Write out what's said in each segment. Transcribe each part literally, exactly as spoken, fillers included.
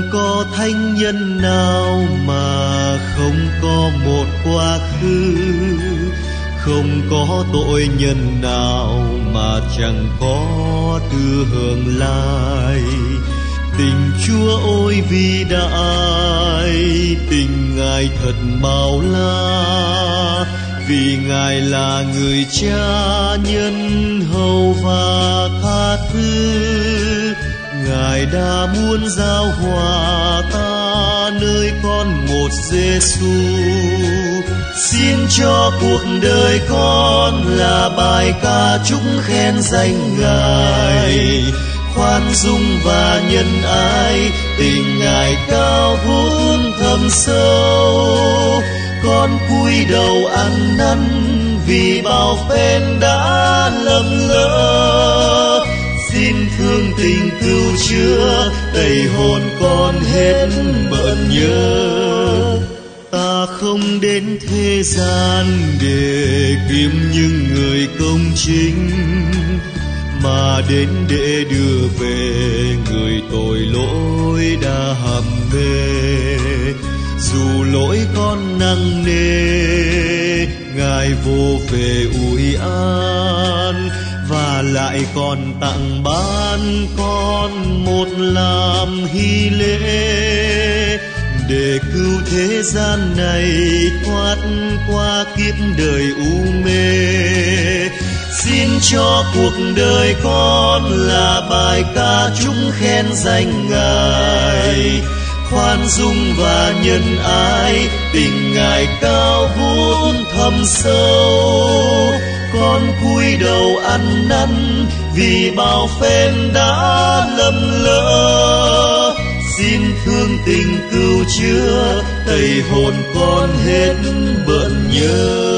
có thánh nhân nào mà không có một quá khứ, không có tội nhân nào mà chẳng có tư hưởng lai. Tình Chúa ôi vĩ đại, tình Ngài thật bao la, vì Ngài là người cha nhân hậu và tha thứ. Ngài đã muốn giao hòa ta nơi con một Giêsu. Xin cho cuộc đời con là bài ca chúc khen danh Ngài, khoan dung và nhân ái, tình Ngài cao vút thâm sâu. Con cúi đầu ăn năn vì bao phen đã lầm lỡ. Xin thương tình cứu chữa, tẩy hồn con hết bận nhớ. Ta không đến thế gian để kiếm những người công chính, mà đến để đưa về người tội lỗi đã hầm mê. Dù lỗi con nặng nề, Ngài vô về ủi an, và lại còn tặng ban con một làm hy lễ, để cứu thế gian này thoát qua kiếp đời u mê. Xin cho cuộc đời con là bài ca chúc khen danh Ngài, khoan dung và nhân ái, tình Ngài cao vút thâm sâu. Con cúi đầu ăn năn vì bao phen đã lầm lỡ. Xin thương tình cứu chữa, tẩy hồn con hết bận nhớ.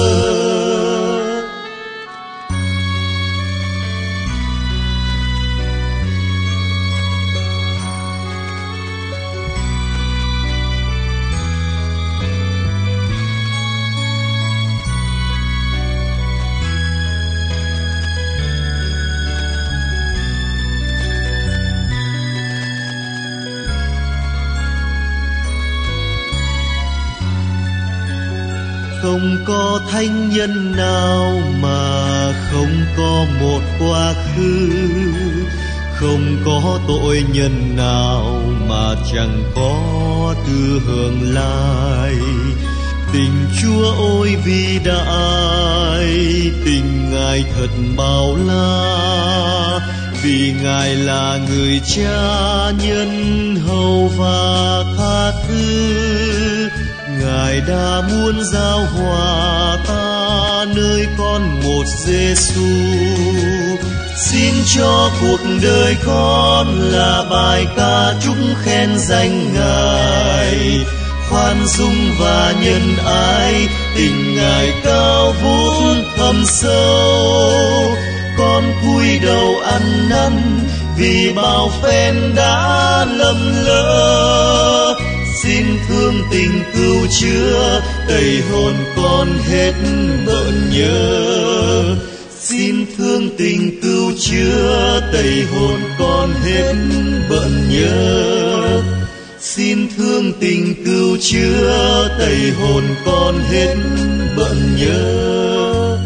Không có thánh nhân nào mà không có một quá khứ, không có tội nhân nào mà chẳng có tư hưởng lai. Tình Chúa ôi vĩ đại, tình Ngài thật bao la, vì Ngài là người cha nhân hậu và tha thứ. Ngài đã muốn giao hòa ta nơi con một Giêsu. Xin cho cuộc đời con là bài ca chúc khen danh Ngài, khoan dung và nhân ái, tình Ngài cao vút thâm sâu. Con cúi đầu ăn năn vì bao phen đã lầm lỡ. Xin thương tình cứu chữa, tẩy hồn con hết bận nhớ. Xin thương tình cứu chữa, tẩy hồn con hết bận nhớ. Xin thương tình cứu chữa, tẩy hồn con hết bận nhớ.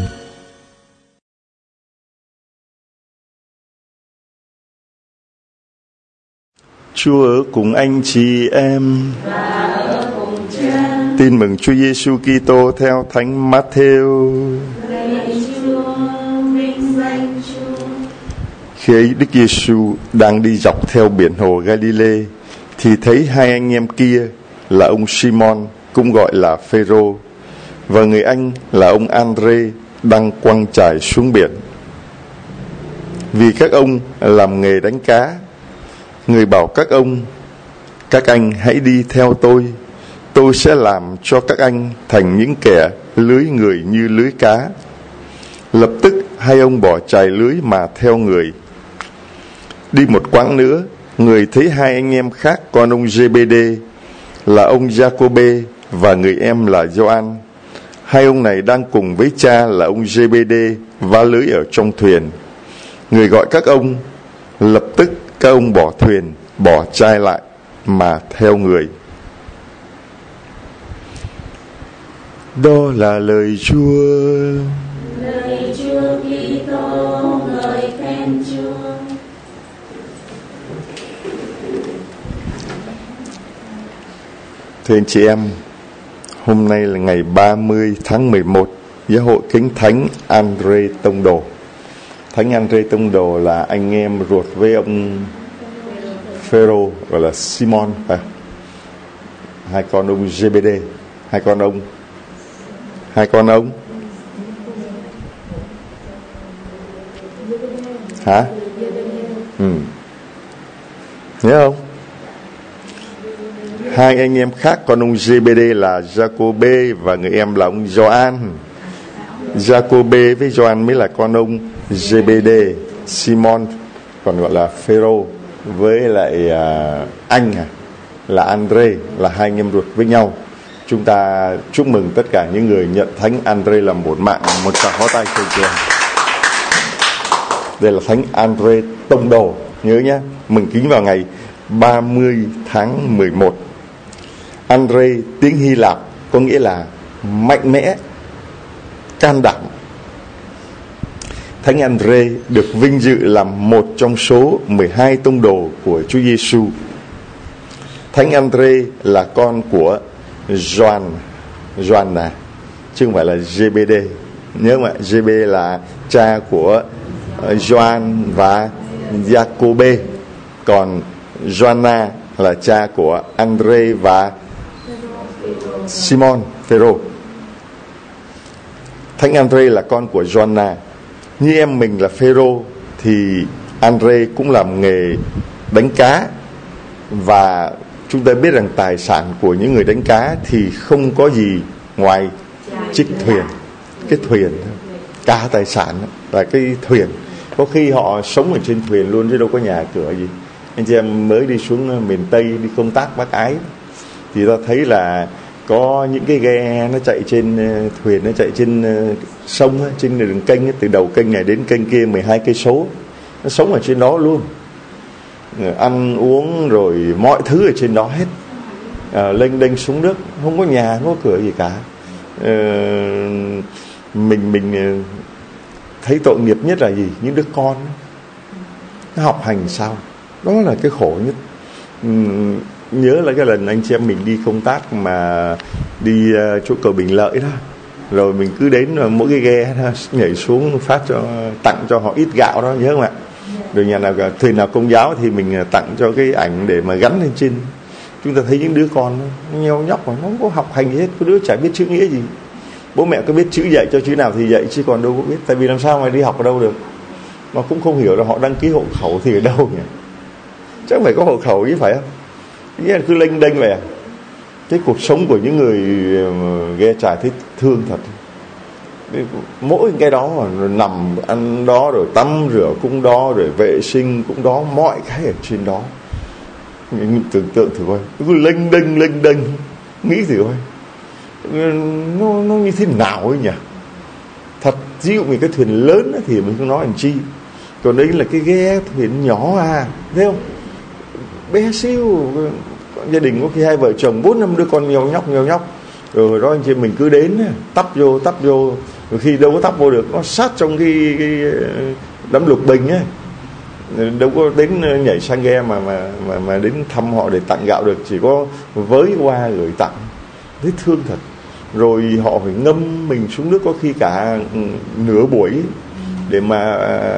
Chúa ở cùng anh chị em. Và ở cùng Cha. Tin mừng Chúa Giêsu Kitô theo Thánh Matthew. Lạy Chúa, vinh danh Chúa. Khi ấy Đức Giêsu đang đi dọc theo biển hồ Galilee thì thấy hai anh em kia là ông Simon cũng gọi là Phêrô và người anh là ông Andre đang quăng chài xuống biển, vì các ông làm nghề đánh cá. Người bảo các ông: các anh hãy đi theo tôi, tôi sẽ làm cho các anh thành những kẻ lưới người như lưới cá. Lập tức hai ông bỏ chài lưới mà theo người. Đi một quãng nữa, người thấy hai anh em khác con ông Giê-bê-đê là ông Giacôbê và người em là Gioan. Hai ông này đang cùng với cha là ông Giê-bê-đê vá lưới ở trong thuyền. Người gọi các ông. Lập tức các ông bỏ thuyền, bỏ chai lại mà theo người. Đó là lời Chúa. Lời Chúa Kitô, ngợi khen Chúa. Thưa anh chị em, hôm nay là ngày ba mươi tháng mười một, Giáo hội kính Thánh Andre Tông Đồ. Thánh Andre Tông Đồ là anh em ruột với ông Phêrô, gọi là Simon, phải? Hai con ông Giê-bê-đê, hai con ông, hai con ông, hả? Ừ, nhớ không? Hai anh em khác con ông Giê-bê-đê là Giacôbê và người em là ông Gioan. Giacôbê với Gioan mới là con ông Giê-bê-đê. Simon còn gọi là Phêrô với lại uh, anh à, là Andre, là hai anh em ruột với nhau. Chúng ta chúc mừng tất cả những người nhận Thánh Andre làm một mạng. Một tràng pháo tay cho chị em. Đây là Thánh Andre Tông Đồ, nhớ nhé, mừng kính vào ngày ba mươi tháng mười một. Andre tiếng Hy Lạp có nghĩa là mạnh mẽ, can đảm. Thánh Andre được vinh dự làm một trong số mười hai tông đồ của Chúa Giêsu. Thánh Andre là con của Gioan, Gioan à, chứ không phải là Giê-bê-đê. Nhớ không ạ? Giê-bê là cha của Gioan và Giacôbê, còn Gioanna là cha của Andre và Simon Phêrô. Thánh Andre là con của Gioanna. Như em mình là Phêrô thì Andre cũng làm nghề đánh cá, và chúng ta biết rằng tài sản của những người đánh cá thì không có gì ngoài chiếc thuyền, cái thuyền, cả tài sản là cái thuyền. Có khi họ sống ở trên thuyền luôn chứ đâu có nhà cửa gì. Anh chị em mới đi xuống miền Tây đi công tác Bác Ái thì ta thấy là có những cái ghe nó chạy trên thuyền, nó chạy trên sông, trên đường kênh, từ đầu kênh này đến kênh kia mười hai cây số. Nó sống ở trên đó luôn, ăn uống rồi mọi thứ ở trên đó hết. À, lênh đênh xuống nước, không có nhà, không có cửa gì cả. À, mình mình thấy tội nghiệp nhất là gì? Những đứa con nó học hành sao? Đó là cái khổ nhất. uhm, Nhớ là cái lần anh chị em mình đi công tác mà đi uh, chỗ cầu Bình Lợi đó, rồi mình cứ đến uh, mỗi cái ghe đó, nhảy xuống phát cho, tặng cho họ ít gạo đó, nhớ không ạ? Rồi nhà nào thuyền nào công giáo thì mình tặng cho cái ảnh để mà gắn lên trên. Chúng ta thấy những đứa con nó nheo nhóc mà nó không có học hành gì hết, có đứa chả biết chữ nghĩa gì. Bố mẹ có biết chữ dạy cho chữ nào thì dạy, chứ còn đâu có biết. Tại vì làm sao mà đi học ở đâu được, mà cũng không hiểu là họ đăng ký hộ khẩu thì ở đâu nhỉ? Chắc phải có hộ khẩu chứ, phải không? Nghĩa là cứ lênh đênh vậy à? Cái cuộc sống của những người ghe trải thấy thương thật. Mỗi cái đó mà nằm ăn đó, rồi tắm rửa cũng đó, rồi vệ sinh cũng đó, mọi cái ở trên đó. Mình tưởng tượng thử coi, cứ lênh đênh lênh đênh, nghĩ thử coi nó, nó như thế nào ấy nhỉ? Thật, ví dụ mình cái thuyền lớn thì mình không nói làm chi, còn đấy là cái ghe thuyền nhỏ à, thấy không? Bé xíu. Gia đình có khi hai vợ chồng bốn năm đứa con nheo nhóc nheo nhóc, rồi đó anh chị mình cứ đến tắp vô tắp vô, rồi khi đâu có tắp vô được, nó sát trong cái, cái đám lục bình ấy, đâu có đến nhảy sang ghe mà mà mà mà đến thăm họ để tặng gạo được, chỉ có với qua gửi tặng. Thấy thương thật. Rồi họ phải ngâm mình xuống nước có khi cả nửa buổi để mà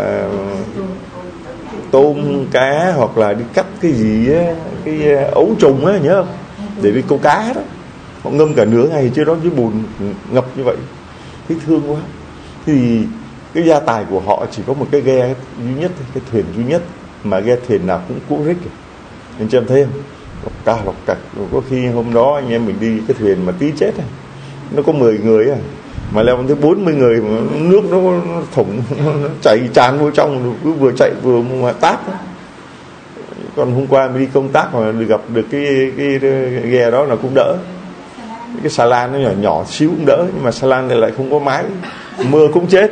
tôm cá, hoặc là đi cắt cái gì á, cái ấu trùng á, nhớ không? Để đi câu cá đó, họ ngâm cả nửa ngày chứ đó dưới bùn ngập như vậy. Thấy thương quá. Thì cái gia tài của họ chỉ có một cái ghe duy nhất, cái thuyền duy nhất, mà ghe thuyền nào cũng cũ rích. Anh chị em thấy không? Lọc ca lọc cạch. Rồi có khi hôm đó anh em mình đi cái thuyền mà tí chết này, nó có mười người à, mà leo tới bốn mươi người mà nước nó, nó thủng, nó chảy tràn vô trong, rồi cứ vừa chạy vừa mà tát đó. Còn hôm qua mình đi công tác mà được gặp được cái, cái, cái ghe đó là cũng đỡ. Cái xà lan nó nhỏ nhỏ xíu cũng đỡ, nhưng mà xà lan này lại không có mái, mưa cũng chết.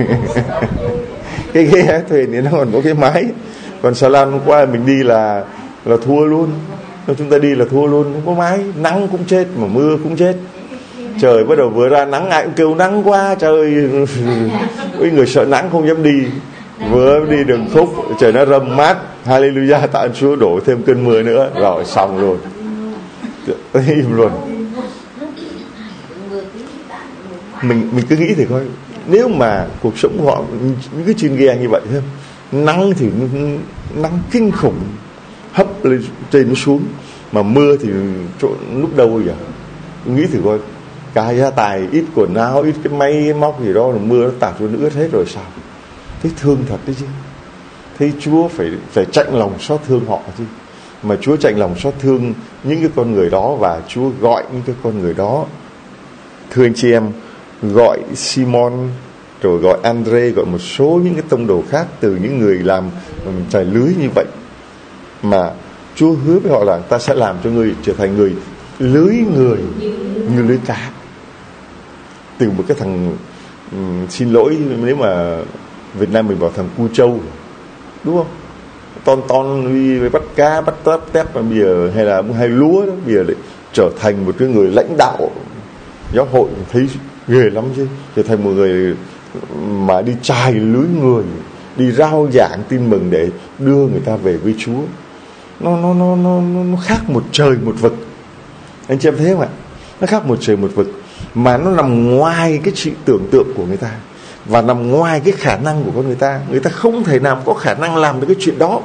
Cái ghe thuyền thì nó còn có cái mái, còn xà lan hôm qua mình đi là là thua luôn. chúng ta đi là thua luôn, không có máy, nắng cũng chết mà mưa cũng chết. Trời bắt đầu vừa ra nắng ai cũng kêu nắng quá trời, với người sợ nắng không dám đi. Vừa đi đường khúc trời nó râm mát, hallelujah, tạ ơn Chúa, đổ thêm cơn mưa nữa rồi xong rồi, im luôn. Mình mình cứ nghĩ thì coi, nếu mà cuộc sống của họ những cái chuyên ghe như vậy thôi, nắng thì nắng kinh khủng hấp lên trên nó xuống, mà mưa thì chỗ lúc đâu bây giờ. Nghĩ thử coi, cả gia tài ít quần áo, ít cái máy móc gì đó, mưa nó tạt xuống ướt hết rồi sao? Thấy thương thật đấy chứ. Thấy Chúa phải phải chạnh lòng xót thương họ chứ. Mà Chúa chạnh lòng xót thương những cái con người đó, và Chúa gọi những cái con người đó. Thưa anh chị em, gọi Simon, rồi gọi Andre, gọi một số những cái tông đồ khác từ những người làm trải lưới như vậy, mà Chúa hứa với họ là ta sẽ làm cho người trở thành người lưới người như lưới cá. Từ một cái thằng um, xin lỗi nếu mà Việt Nam mình bảo thằng cu trâu, đúng không? Ton ton đi bắt cá, bắt tép tép mà bây giờ, hay là hay lúa đó, bây giờ lại trở thành một cái người lãnh đạo giáo hội, thấy ghê lắm chứ. Trở thành một người mà đi chài lưới người, đi rao giảng tin mừng để đưa người ta về với Chúa. Nó nó nó nó nó khác một trời một vực. Anh chị em thấy không ạ? Nó khác một trời một vực, mà nó nằm ngoài cái sự tưởng tượng của người ta, và nằm ngoài cái khả năng của con người ta. Người ta không thể nào có khả năng làm được cái chuyện đó.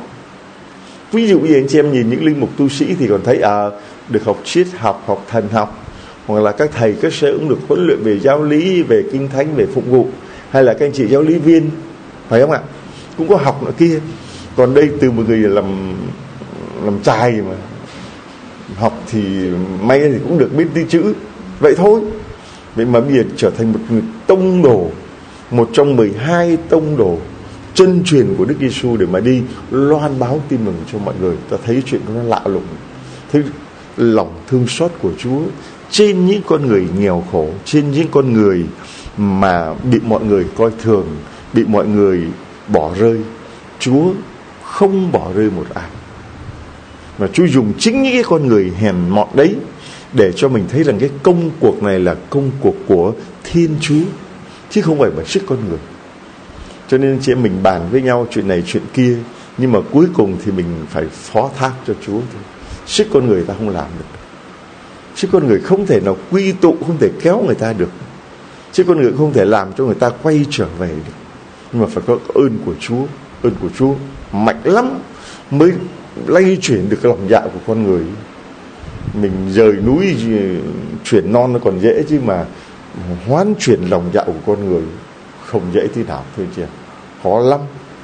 Ví dụ như anh chị em nhìn những linh mục tu sĩ thì còn thấy à, được học triết học, học thần học, hoặc là các thầy các sư cũng được huấn luyện về giáo lý, về kinh thánh, về phục vụ, hay là các anh chị giáo lý viên, phải không ạ? Cũng có học nữa kia. Còn đây từ một người làm làm trai mà học thì may thì cũng được biết tí chữ vậy thôi. Vậy mà bây giờ trở thành một người tông đồ, một trong mười hai tông đồ chân truyền của Đức Giêsu, để mà đi loan báo tin mừng cho mọi người. Ta thấy chuyện đó nó lạ lùng, thấy lòng thương xót của Chúa trên những con người nghèo khổ, trên những con người mà bị mọi người coi thường, bị mọi người bỏ rơi. Chúa không bỏ rơi một ai, mà Chúa dùng chính những cái con người hèn mọn đấy để cho mình thấy rằng cái công cuộc này là công cuộc của Thiên Chúa, chứ không phải bởi sức con người. Cho nên chị em mình bàn với nhau chuyện này chuyện kia, nhưng mà cuối cùng thì mình phải phó thác cho Chúa thôi. Sức con người ta không làm được, sức con người không thể nào quy tụ, không thể kéo người ta được, sức con người không thể làm cho người ta quay trở về được. Nhưng mà phải có ơn của Chúa. Ơn của Chúa mạnh lắm mới lay chuyển được cái lòng dạ của con người. Mình rời núi chuyển non nó còn dễ, chứ mà hoán chuyển lòng dạ của con người không dễ tí nào, thôi chị, khó lắm.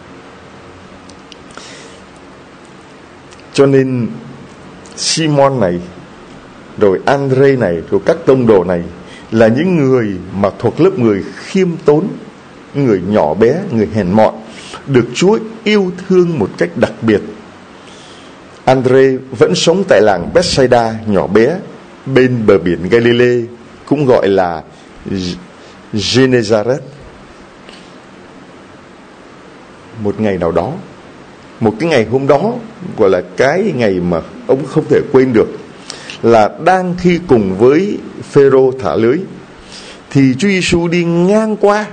Cho nên Simon này, rồi Andre này, rồi các tông đồ này là những người mà thuộc lớp người khiêm tốn, người nhỏ bé, người hèn mọn, được Chúa yêu thương một cách đặc biệt. Andre vẫn sống tại làng Bethsaida nhỏ bé bên bờ biển Galilee, cũng gọi là Genezareth. Một ngày nào đó, một cái ngày hôm đó, gọi là cái ngày mà ông không thể quên được, là đang khi cùng với Phêrô thả lưới, thì Chúa Giêsu đi ngang qua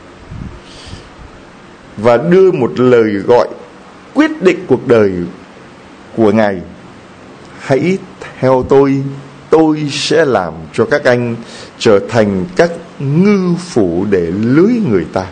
và đưa một lời gọi quyết định cuộc đời của Ngài: hãy theo tôi, tôi sẽ làm cho các anh trở thành các ngư phủ để lưới người ta.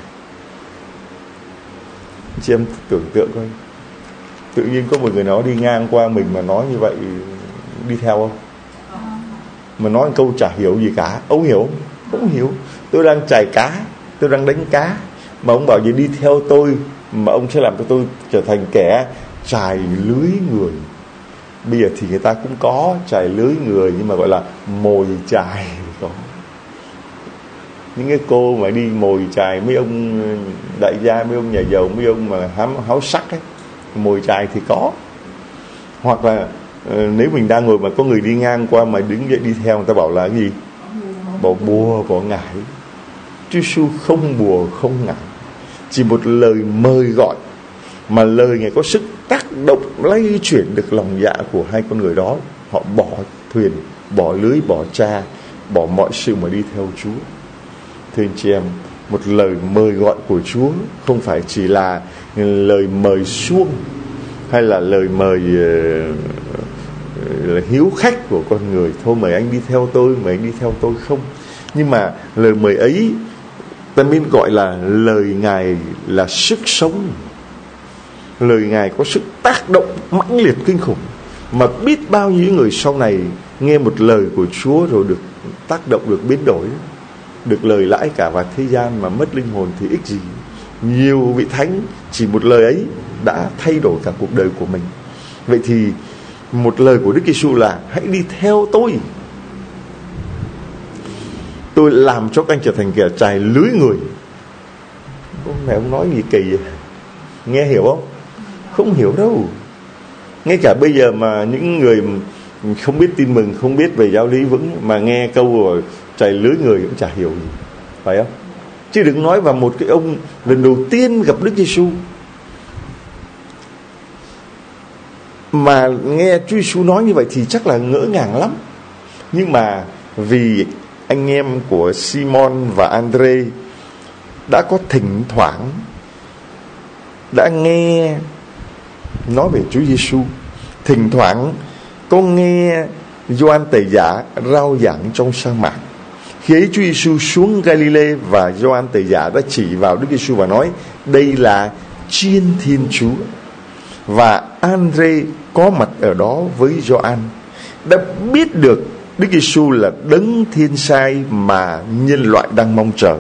Chị em tưởng tượng coi, tự nhiên có một người nó đi ngang qua mình mà nói như vậy, đi theo không? Mà nói một câu chả hiểu gì cả. Ông hiểu không? Không hiểu. Tôi đang chài cá, tôi đang đánh cá, mà ông bảo gì đi theo tôi, mà ông sẽ làm cho tôi trở thành kẻ chài lưới người. Bây giờ thì người ta cũng có chài lưới người, nhưng mà gọi là mồi chài. Có những cái cô mà đi mồi chài, mấy ông đại gia, mấy ông nhà giàu, mấy ông mà hám háo sắc ấy, mồi chài thì có. Hoặc là nếu mình đang ngồi mà có người đi ngang qua mà đứng dậy đi theo, người ta bảo là cái gì? Bỏ bùa, bỏ ngải. Chúa Giêsu không bùa không ngải, chỉ một lời mời gọi, mà lời Ngài có sức tác động lay chuyển được lòng dạ của hai con người đó. Họ bỏ thuyền, bỏ lưới, bỏ cha, bỏ mọi sự mà đi theo Chúa. Thưa anh chị em, một lời mời gọi của Chúa không phải chỉ là lời mời suông hay là lời mời uh, là hiếu khách của con người. Thôi mời anh đi theo tôi, mời anh đi theo tôi, không. Nhưng mà lời mời ấy ta nên gọi là lời Ngài là sức sống. Lời Ngài có sức tác động mãnh liệt kinh khủng, mà biết bao nhiêu người sau này nghe một lời của Chúa rồi được tác động, được biến đổi, được lời lãi cả vào thế gian mà mất linh hồn thì ích gì. Nhiều vị thánh chỉ một lời ấy đã thay đổi cả cuộc đời của mình. Vậy thì một lời của Đức Giêsu là hãy đi theo tôi, tôi làm cho các anh trở thành kẻ chài lưới người. Ông này ông nói gì kỳ vậy? Nghe hiểu không? Không hiểu đâu. Ngay cả bây giờ mà những người không biết tin mừng, không biết về giáo lý vững mà nghe câu rồi chài lưới người cũng chả hiểu gì, phải không? Chứ đừng nói vào một cái ông lần đầu tiên gặp Đức Giêsu mà nghe Chúa Giêsu nói như vậy thì chắc là ngỡ ngàng lắm. Nhưng mà vì anh em của Simon và Andre đã có thỉnh thoảng đã nghe nói về Chúa Giêsu, thỉnh thoảng có nghe Gioan Tẩy Giả rao giảng trong sa mạc. Khi ấy Chúa Giêsu xuống Galilee và Gioan Tẩy Giả đã chỉ vào Đức Giêsu và nói: đây là Chiên Thiên Chúa. Và Andre có mặt ở đó với Gioan đã biết được Đức Giêsu là đấng thiên sai mà nhân loại đang mong chờ.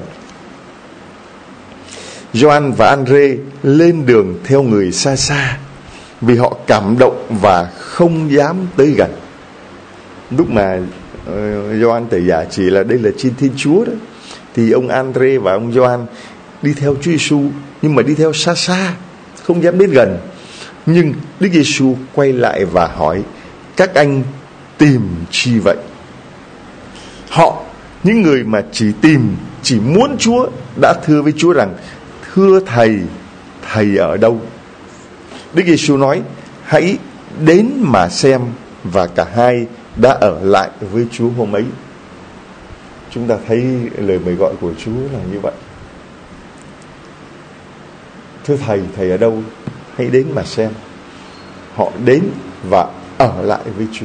Gioan và Andre lên đường theo người xa xa vì họ cảm động và không dám tới gần. Lúc mà uh, Gioan Tẩy Giả chỉ là đây là Chiên Thiên Chúa đó, thì ông Andre và ông Gioan đi theo Chúa Giêsu, nhưng mà đi theo xa xa, không dám đến gần. Nhưng Đức Giêsu quay lại và hỏi: các anh tìm chi vậy? Họ, những người mà chỉ tìm, chỉ muốn Chúa, đã thưa với Chúa rằng: thưa Thầy, Thầy ở đâu? Đức Giêsu nói: hãy đến mà xem. Và cả hai đã ở lại với Chúa hôm ấy. Chúng ta thấy lời mời gọi của Chúa là như vậy. Thưa Thầy, Thầy ở đâu? Hãy đến mà xem. Họ đến và ở lại với Chúa.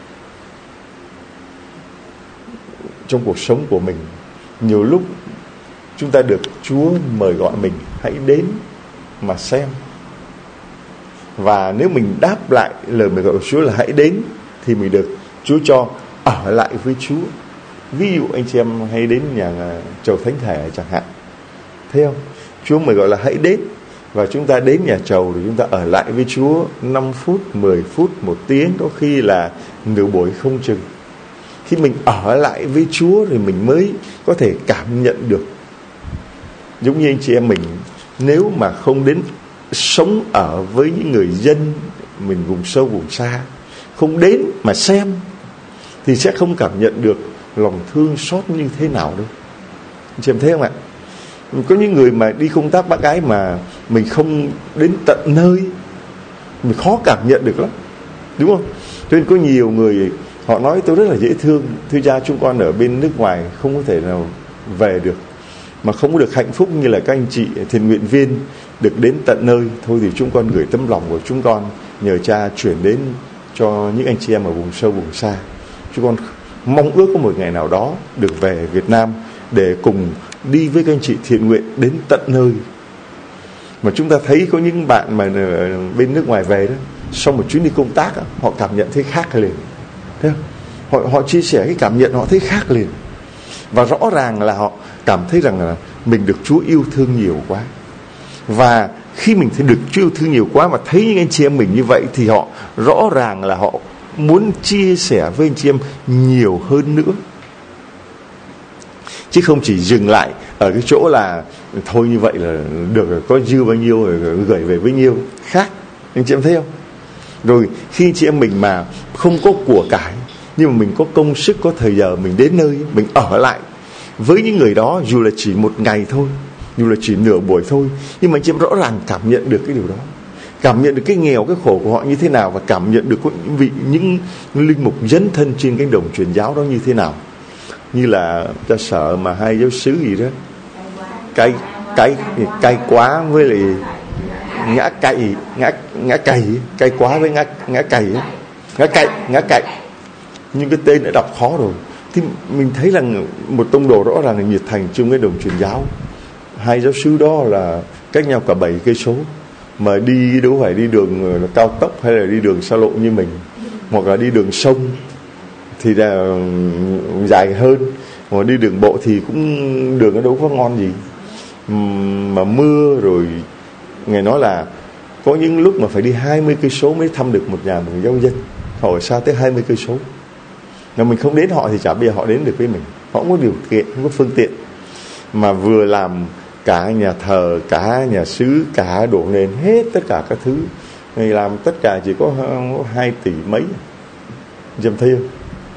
Trong cuộc sống của mình, nhiều lúc chúng ta được Chúa mời gọi mình: hãy đến mà xem. Và nếu mình đáp lại lời mời gọi của Chúa là hãy đến, thì mình được Chúa cho ở lại với Chúa. Ví dụ anh chị em hay đến nhà chầu thánh thể chẳng hạn, thấy không? Chúa mời gọi là hãy đến, và chúng ta đến nhà chầu rồi chúng ta ở lại với Chúa năm phút, mười phút, một tiếng, có khi là nửa buổi không chừng. Khi mình ở lại với Chúa thì mình mới có thể cảm nhận được. Giống như anh chị em mình, nếu mà không đến sống ở với những người dân mình vùng sâu vùng xa, không đến mà xem, thì sẽ không cảm nhận được lòng thương xót như thế nào đâu. Anh chị em thấy không ạ? Có những người mà đi công tác bác gái mà mình không đến tận nơi, mình khó cảm nhận được lắm, đúng không? Cho nên có nhiều người họ nói tôi rất là dễ thương, thưa cha chúng con ở bên nước ngoài không có thể nào về được, mà không có được hạnh phúc như là các anh chị thiện nguyện viên được đến tận nơi. Thôi thì chúng con gửi tấm lòng của chúng con nhờ cha chuyển đến cho những anh chị em ở vùng sâu vùng xa. Chúng con mong ước có một ngày nào đó được về Việt Nam để cùng đi với các anh chị thiện nguyện đến tận nơi. Mà chúng ta thấy có những bạn mà bên nước ngoài về đó, sau một chuyến đi công tác, họ cảm nhận thấy khác liền. Thấy không? Họ, họ chia sẻ cái cảm nhận họ thấy khác liền. Và rõ ràng là họ cảm thấy rằng là mình được Chúa yêu thương nhiều quá. Và khi mình thấy được Chúa yêu thương nhiều quá mà thấy những anh chị em mình như vậy, thì họ rõ ràng là họ muốn chia sẻ với anh chị em nhiều hơn nữa, chứ không chỉ dừng lại ở cái chỗ là thôi như vậy là được rồi, có dư bao nhiêu rồi gửi về bấy nhiêu. Khác, anh chị em thấy không? Rồi khi chị em mình mà không có của cải, nhưng mà mình có công sức, có thời giờ, mình đến nơi, mình ở lại với những người đó, dù là chỉ một ngày thôi, dù là chỉ nửa buổi thôi, nhưng mà anh chị em rõ ràng cảm nhận được cái điều đó. cảm nhận được cái nghèo cái khổ của họ như thế nào, và cảm nhận được những vị những linh mục dấn thân trên cánh đồng truyền giáo đó như thế nào. Như là cha Sở mà hai giáo xứ gì đó cay cay cay quá với lại ngã cày ngã ngã cày cay quá với ngã ngã cày ngã cày ngã cày nhưng cái tên đã đọc khó rồi. Thì mình thấy rằng một tông đồ rõ ràng là nhiệt thành trong cái đồng truyền giáo. Hai giáo xứ đó là cách nhau cả bảy cây số, mà đi đâu phải đi đường cao tốc hay là đi đường xa lộ như mình, hoặc là đi đường sông thì là dài hơn, mà đi đường bộ thì cũng đường nó đâu có ngon gì. Mà mưa rồi, Ngài nói là có những lúc mà phải đi hai mươi cây số mới thăm được một nhà một giáo dân. Họ ở xa tới hai mươi cây số. Mà mình không đến họ thì chả bây giờ họ đến được với mình. Họ không có điều kiện, không có phương tiện. Mà vừa làm cả nhà thờ, cả nhà xứ, cả đổ nền, hết tất cả các thứ. Ngài làm tất cả chỉ có hai tỷ mấy. Dầm thấy không?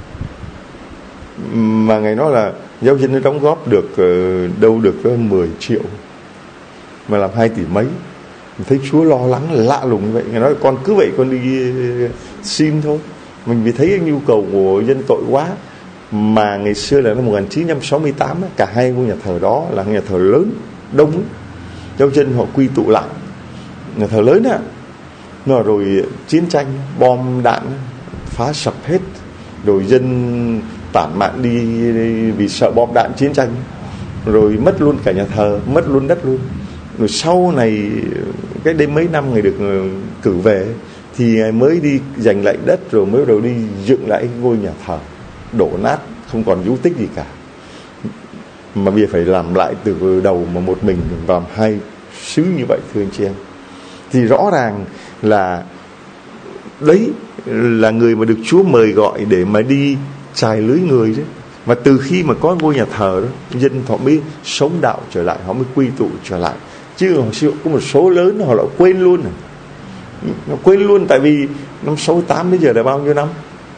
Mà Ngài nói là giáo dân nó đóng góp được đâu được có mười triệu, mà làm hai tỷ mấy. Mình thấy Chúa lo lắng lạ lùng như vậy. Ngài nói con cứ vậy con đi xin thôi. Mình vì thấy nhu cầu của dân tội quá. Mà ngày xưa là năm một nghìn chín trăm sáu mươi tám, cả hai ngôi nhà thờ đó là nhà thờ lớn, đông ấy. Giáo dân họ quy tụ lại, nhà thờ lớn á. Nó rồi chiến tranh, bom đạn phá sập hết. Rồi dân tản mạn đi vì sợ bom đạn chiến tranh. Rồi mất luôn cả nhà thờ, mất luôn đất luôn. Rồi sau này cái đêm mấy năm Ngài được cử về thì Ngài mới đi giành lại đất, rồi mới bắt đầu đi dựng lại ngôi nhà thờ đổ nát, không còn dấu tích gì cả. Mà bây giờ phải làm lại từ đầu mà một mình làm hai xứ như vậy, thưa anh chị em. Thì rõ ràng là đấy là người mà được Chúa mời gọi để mà đi chài lưới người đấy. Và từ khi mà có ngôi nhà thờ đó, dân họ mới sống đạo trở lại, họ mới quy tụ trở lại. Chứ có một số lớn họ lại quên luôn rồi. Nó quên luôn, tại vì năm sáu tám đến giờ là bao nhiêu năm?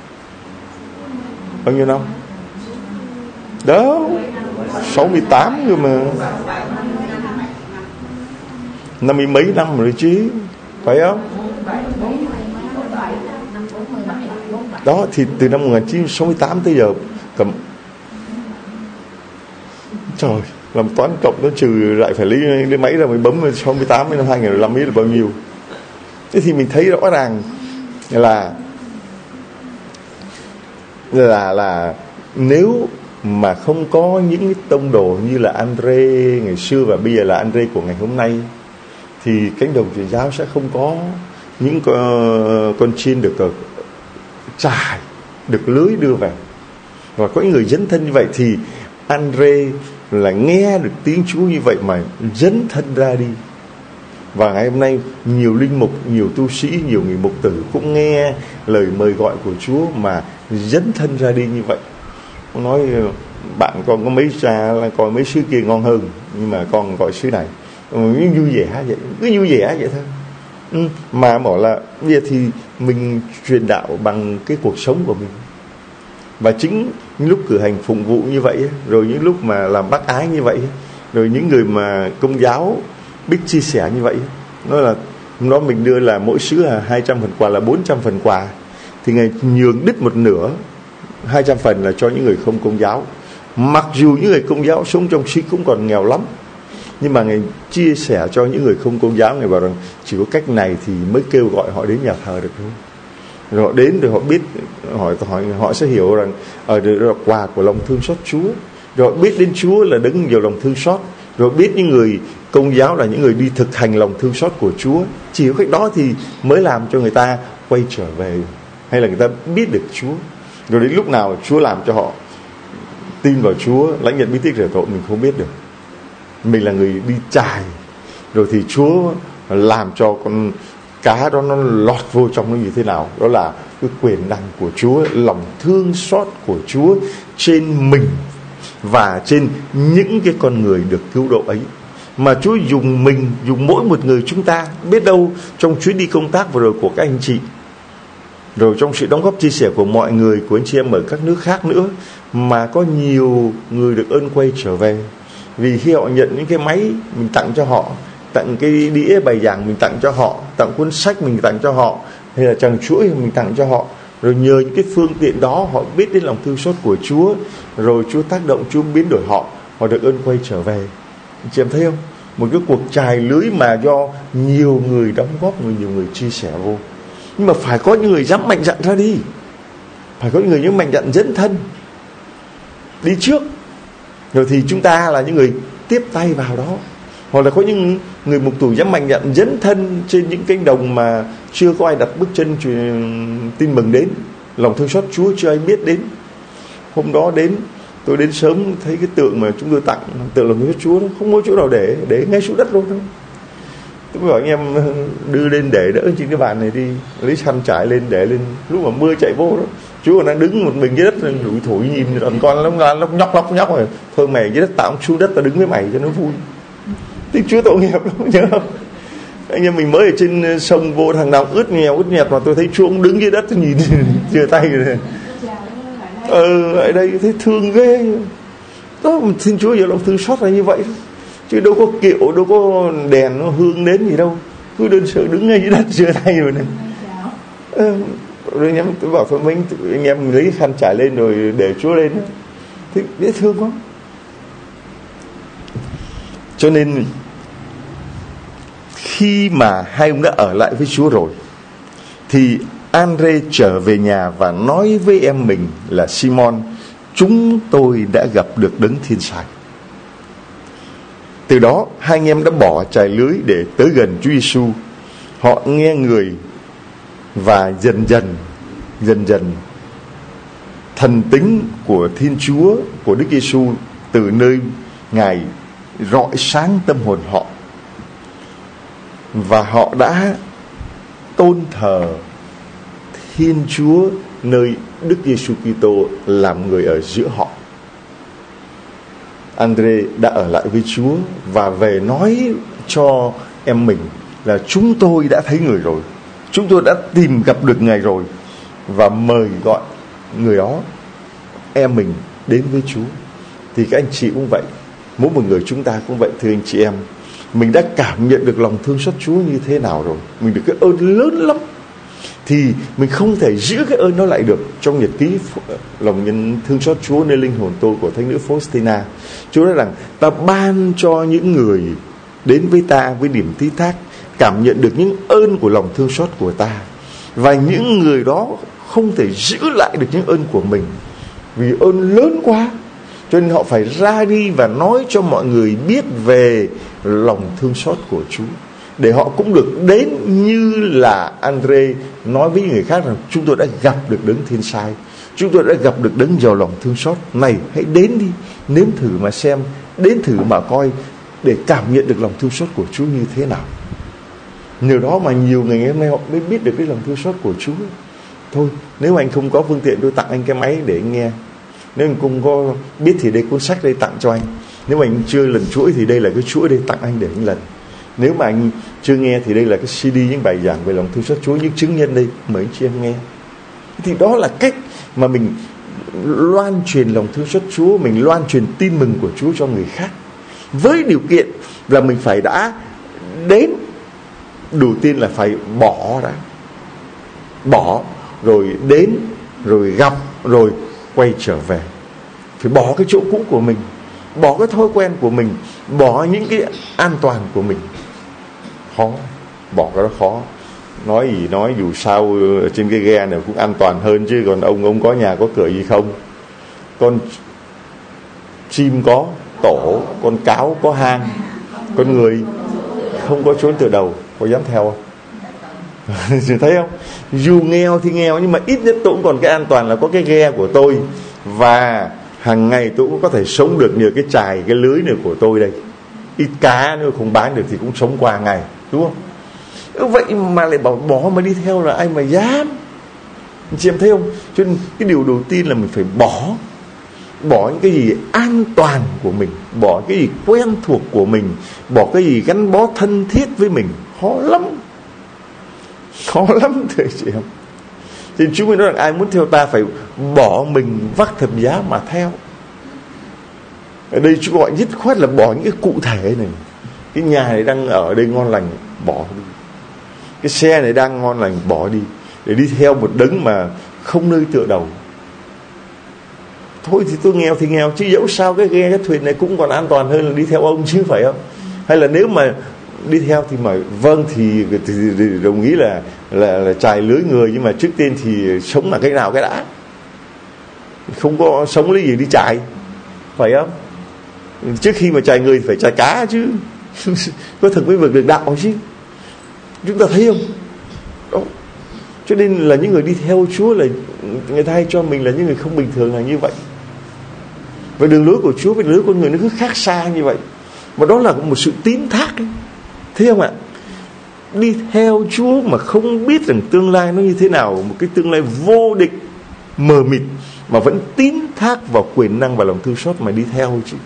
Bao nhiêu năm? Đó, sáu mươi tám rồi mà. Năm mươi mấy năm rồi chứ, phải không? Đó, thì từ năm một nghìn chín trăm sáu mươi tám tới giờ cầm... Trời, làm toán cộng nó trừ lại phải lấy, lấy máy ra mới bấm sáu mươi tám đến năm hai nghìn lẻ năm biết là bao nhiêu. Thế thì mình thấy rõ ràng là là là nếu mà không có những cái tông đồ như là Andre ngày xưa và bây giờ là Andre của ngày hôm nay, thì cánh đồng truyền giáo sẽ không có những con, con chiên được trải, được lưới đưa về. Và có những người dấn thân như vậy thì Andre là nghe được tiếng Chúa như vậy mà dấn thân ra đi. Và ngày hôm nay nhiều linh mục, nhiều tu sĩ, nhiều người mục tử cũng nghe lời mời gọi của Chúa mà dấn thân ra đi như vậy. Con nói bạn con có mấy cha là còn mấy xứ kia ngon hơn, nhưng mà con gọi xứ này cứ vui vẻ vậy, cứ vui vẻ vậy thôi. Ừ, mà bảo là bây giờ thì mình truyền đạo bằng cái cuộc sống của mình. Và chính những lúc cử hành phụng vụ như vậy, rồi những lúc mà làm bác ái như vậy, rồi những người mà công giáo biết chia sẻ như vậy, nói là nó mình đưa là mỗi xứ là hai trăm phần quà, là bốn trăm phần quà, thì Ngài nhường đứt một nửa, hai trăm phần là cho những người không công giáo. Mặc dù những người công giáo sống trong xứ cũng còn nghèo lắm, nhưng mà Ngài chia sẻ cho những người không công giáo. Ngài bảo rằng chỉ có cách này thì mới kêu gọi họ đến nhà thờ được thôi. Rồi họ đến rồi họ biết, hỏi hỏi họ sẽ hiểu rằng ở đây là quà của lòng thương xót Chúa. Rồi họ biết đến Chúa là đấng nhiều lòng thương xót. Rồi biết những người công giáo là những người đi thực hành lòng thương xót của Chúa. Chỉ có cách đó thì mới làm cho người ta quay trở về, hay là người ta biết được Chúa. Rồi đến lúc nào Chúa làm cho họ tin vào Chúa, lãnh nhận bí tích rửa tội, mình không biết được. Mình là người đi chài, rồi thì Chúa làm cho con cá đó nó lọt vô trong nó như thế nào. Đó là cái quyền năng của Chúa, lòng thương xót của Chúa trên mình và trên những cái con người được cứu độ ấy. Mà Chúa dùng mình, dùng mỗi một người chúng ta. Biết đâu trong chuyến đi công tác vừa rồi của các anh chị, rồi trong sự đóng góp chia sẻ của mọi người, của anh chị em ở các nước khác nữa, mà có nhiều người được ơn quay trở về. Vì khi họ nhận những cái máy mình tặng cho họ, tặng cái đĩa bài giảng mình tặng cho họ, tặng cuốn sách mình tặng cho họ, hay là tràng chuỗi mình tặng cho họ. Rồi nhờ những cái phương tiện đó họ biết đến lòng thương xót của Chúa, rồi Chúa tác động, Chúa biến đổi họ, họ được ơn quay trở về. Chị em thấy không? Một cái cuộc chài lưới mà do nhiều người đóng góp, người nhiều người chia sẻ vô. Nhưng mà phải có những người dám mạnh dạn ra đi, phải có những người những mạnh dạn dẫn thân đi trước, rồi thì chúng ta là những người tiếp tay vào đó. Hoặc là có những người mục tù dám mạnh dạn dẫn thân trên những cánh đồng mà chưa có ai đặt bước chân truyền tin mừng đến, lòng thương xót Chúa chưa ai biết đến. Hôm đó đến, tôi đến sớm thấy cái tượng mà chúng tôi tặng, tượng lòng thương xót Chúa đó, không có chỗ nào để, để ngay xuống đất luôn thôi. Tôi bảo anh em đưa lên để đỡ trên cái bàn này đi, lấy khăn trải lên để lên, lúc mà mưa chạy vô đó, Chúa còn đang đứng một mình dưới đất, rủi thổi nhìn còn con nó nó nhóc nhóc nhóc rồi, thôi mày dưới đất tao xuống đất tao đứng với mày cho nó vui. Tiếc Chúa tội nghiệp lắm, nhớ không? Anh em mình mới ở trên sông vô, thằng nào ướt nghèo ướt nhẹp mà tôi thấy Chúa cũng đứng dưới đất tôi nhìn chia tay rồi. Ờ ở đây thấy thương ghê. Đó, xin Chúa giờ lòng thương xót là như vậy thôi. Chứ đâu có kiệu, đâu có đèn, nó hương đến gì đâu. Cứ đơn sơ đứng ngay dưới đất chia tay rồi này. Ờ, rồi anh em tôi bảo thôi mình anh em lấy khăn trải lên rồi để Chúa lên. Thì dễ thương quá. Cho nên khi mà hai ông đã ở lại với Chúa rồi thì Andre trở về nhà và nói với em mình là Simon, chúng tôi đã gặp được Đấng Thiên Sài. Từ đó hai anh em đã bỏ chài lưới để tới gần Chúa Giêsu. Họ nghe người và dần dần dần dần thần tính của Thiên Chúa, của Đức Giêsu từ nơi Ngài rọi sáng tâm hồn họ, và họ đã tôn thờ Thiên Chúa nơi Đức Giêsu Kitô làm người ở giữa họ. Andre đã ở lại với Chúa và về nói cho em mình là chúng tôi đã thấy người rồi, chúng tôi đã tìm gặp được Ngài rồi, và mời gọi người đó, em mình, đến với Chúa. Thì các anh chị cũng vậy, mỗi một người chúng ta cũng vậy, thưa anh chị em. Mình đã cảm nhận được lòng thương xót Chúa như thế nào rồi, mình được cái ơn lớn lắm, thì mình không thể giữ cái ơn đó lại được. Trong nhật ký lòng nhân thương xót Chúa nơi linh hồn tôi của thánh nữ Faustina, Chúa nói rằng ta ban cho những người đến với ta với niềm tín thác cảm nhận được những ơn của lòng thương xót của ta, và những người đó không thể giữ lại được những ơn của mình vì ơn lớn quá, cho nên họ phải ra đi và nói cho mọi người biết về lòng thương xót của Chúa, để họ cũng được đến như là Andre nói với người khác rằng chúng tôi đã gặp được Đấng Thiên Sai, chúng tôi đã gặp được Đấng giàu lòng thương xót. Này hãy đến đi, nếm thử mà xem, đến thử mà coi, để cảm nhận được lòng thương xót của Chúa như thế nào. Nhờ đó mà nhiều người ngày hôm nay họ mới biết được cái lòng thương xót của Chúa. Thôi, nếu anh không có phương tiện, tôi tặng anh cái máy để anh nghe. Nếu anh không có biết thì đây cuốn sách đây tặng cho anh. Nếu mà anh chưa lần chuỗi thì đây là cái chuỗi đây tặng anh để anh lần. Nếu mà anh chưa nghe thì đây là cái xê đê, những bài giảng về lòng thương xót Chúa, những chứng nhân đây mời anh chị em nghe. Thì đó là cách mà mình loan truyền lòng thương xót Chúa, mình loan truyền tin mừng của Chúa cho người khác, với điều kiện là mình phải đã đến. Đầu tiên là phải bỏ đã, bỏ rồi đến, rồi gặp, rồi quay trở về. Phải bỏ cái chỗ cũ của mình, bỏ cái thói quen của mình, bỏ những cái an toàn của mình. Khó, bỏ cái đó khó. Nói gì nói, dù sao trên cái ghe này cũng an toàn hơn chứ. Còn ông ông có nhà có cửa gì không? Con chim có tổ, con cáo có hang, con người không có trốn từ đầu. Có dám theo không? Thấy không? Dù nghèo thì nghèo, nhưng mà ít nhất tôi cũng còn cái an toàn là có cái ghe của tôi, và hàng ngày tôi cũng có thể sống được nhờ cái chài, cái lưới này của tôi đây. Ít cá nếu không bán được thì cũng sống qua ngày, đúng không? Vậy mà lại bảo bỏ mà đi theo là ai mà dám. Chị em thấy không? Cho nên cái điều đầu tiên là mình phải bỏ Bỏ những cái gì an toàn của mình, bỏ cái gì quen thuộc của mình, bỏ cái gì gắn bó thân thiết với mình. Khó lắm, khó lắm thưa chị em. Thì Chúa mới nói rằng ai muốn theo ta phải bỏ mình vác thập giá mà theo. Ở đây Chúa gọi dứt khoát là bỏ những cái cụ thể này, Cái nhà này đang ở đây ngon lành, bỏ đi. Cái xe này đang ngon lành, bỏ đi, để đi theo một đấng mà không nơi tựa đầu. Thôi thì tôi nghèo thì nghèo, chứ dẫu sao cái ghe cái thuyền này cũng còn an toàn hơn là đi theo ông chứ, phải không? Hay là nếu mà đi theo thì mà vâng thì, thì, thì đồng ý là là là chài lưới người, nhưng mà trước tiên thì sống là cái nào cái đã. Không có sống lấy gì đi chài, phải không? Trước khi mà chài người thì phải chài cá chứ. Có thực mới vực được đạo chứ. Chúng ta thấy không? Đó. Cho nên là những người đi theo Chúa là người ta hay cho mình là những người không bình thường là như vậy. Và đường lối của Chúa với đường lối của người nó cứ khác xa như vậy. Và đó là một sự tín thác ấy. Thấy không ạ? Đi theo Chúa mà không biết rằng tương lai nó như thế nào, một cái tương lai vô địch, mờ mịt, mà vẫn tín thác vào quyền năng và lòng thương xót mà đi theo chứ.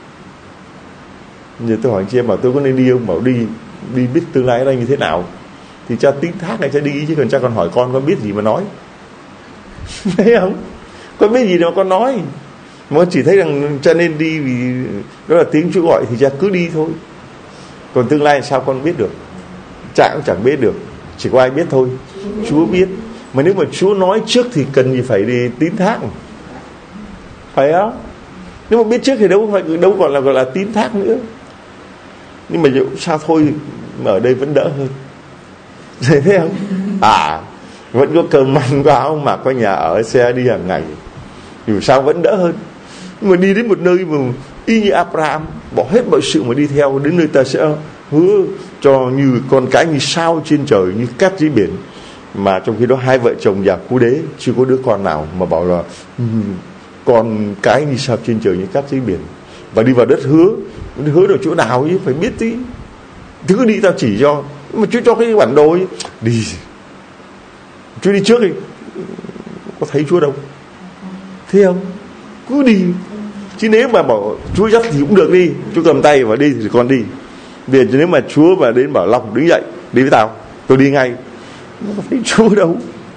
Giờ tôi hỏi chị em bảo tôi có nên đi không? Bảo đi, đi biết tương lai ở đây như thế nào thì cha tín thác này cha đi, chứ còn cha còn hỏi con con biết gì mà nói. Thấy không? Con biết gì đâu mà con nói. Mà con chỉ thấy rằng cha nên đi vì đó là tiếng Chúa gọi thì cha cứ đi thôi. Còn tương lai sao con biết được? Cha cũng chẳng biết được, chỉ có ai biết thôi? Chúa biết. Mà nếu mà Chúa nói trước thì cần gì phải đi tín thác, phải không? Nếu mà biết trước thì đâu phải, đâu còn là gọi là tín thác nữa. Nhưng mà sao thôi mà ở đây vẫn đỡ hơn. Thấy không? À, vẫn có cơm ăn, có áo mặc, có nhà ở, xe đi hàng ngày, dù sao vẫn đỡ hơn. Nhưng mà đi đến một nơi mà y như Abraham, bỏ hết mọi sự mà đi theo, đến nơi ta sẽ hứa cho như con cái như sao trên trời, như cát dưới biển. Mà trong khi đó hai vợ chồng già cú đế chưa có đứa con nào, mà bảo là con cái như sao trên trời, như cát dưới biển. Và đi vào đất hứa. Hứa được chỗ nào chứ phải biết tí. Cứ đi tao chỉ cho. Mà Chúa cho cái bản đồ ấy. Đi. Chúa đi trước đi. Có thấy Chúa đâu. Thấy không? Cứ đi. Chứ nếu mà bảo Chúa dắt thì cũng được đi. Chúa cầm tay và đi thì con đi. Vì nếu mà Chúa mà đến bảo Long đứng dậy, đi với tao, tôi đi ngay. Có thấy Chúa đâu.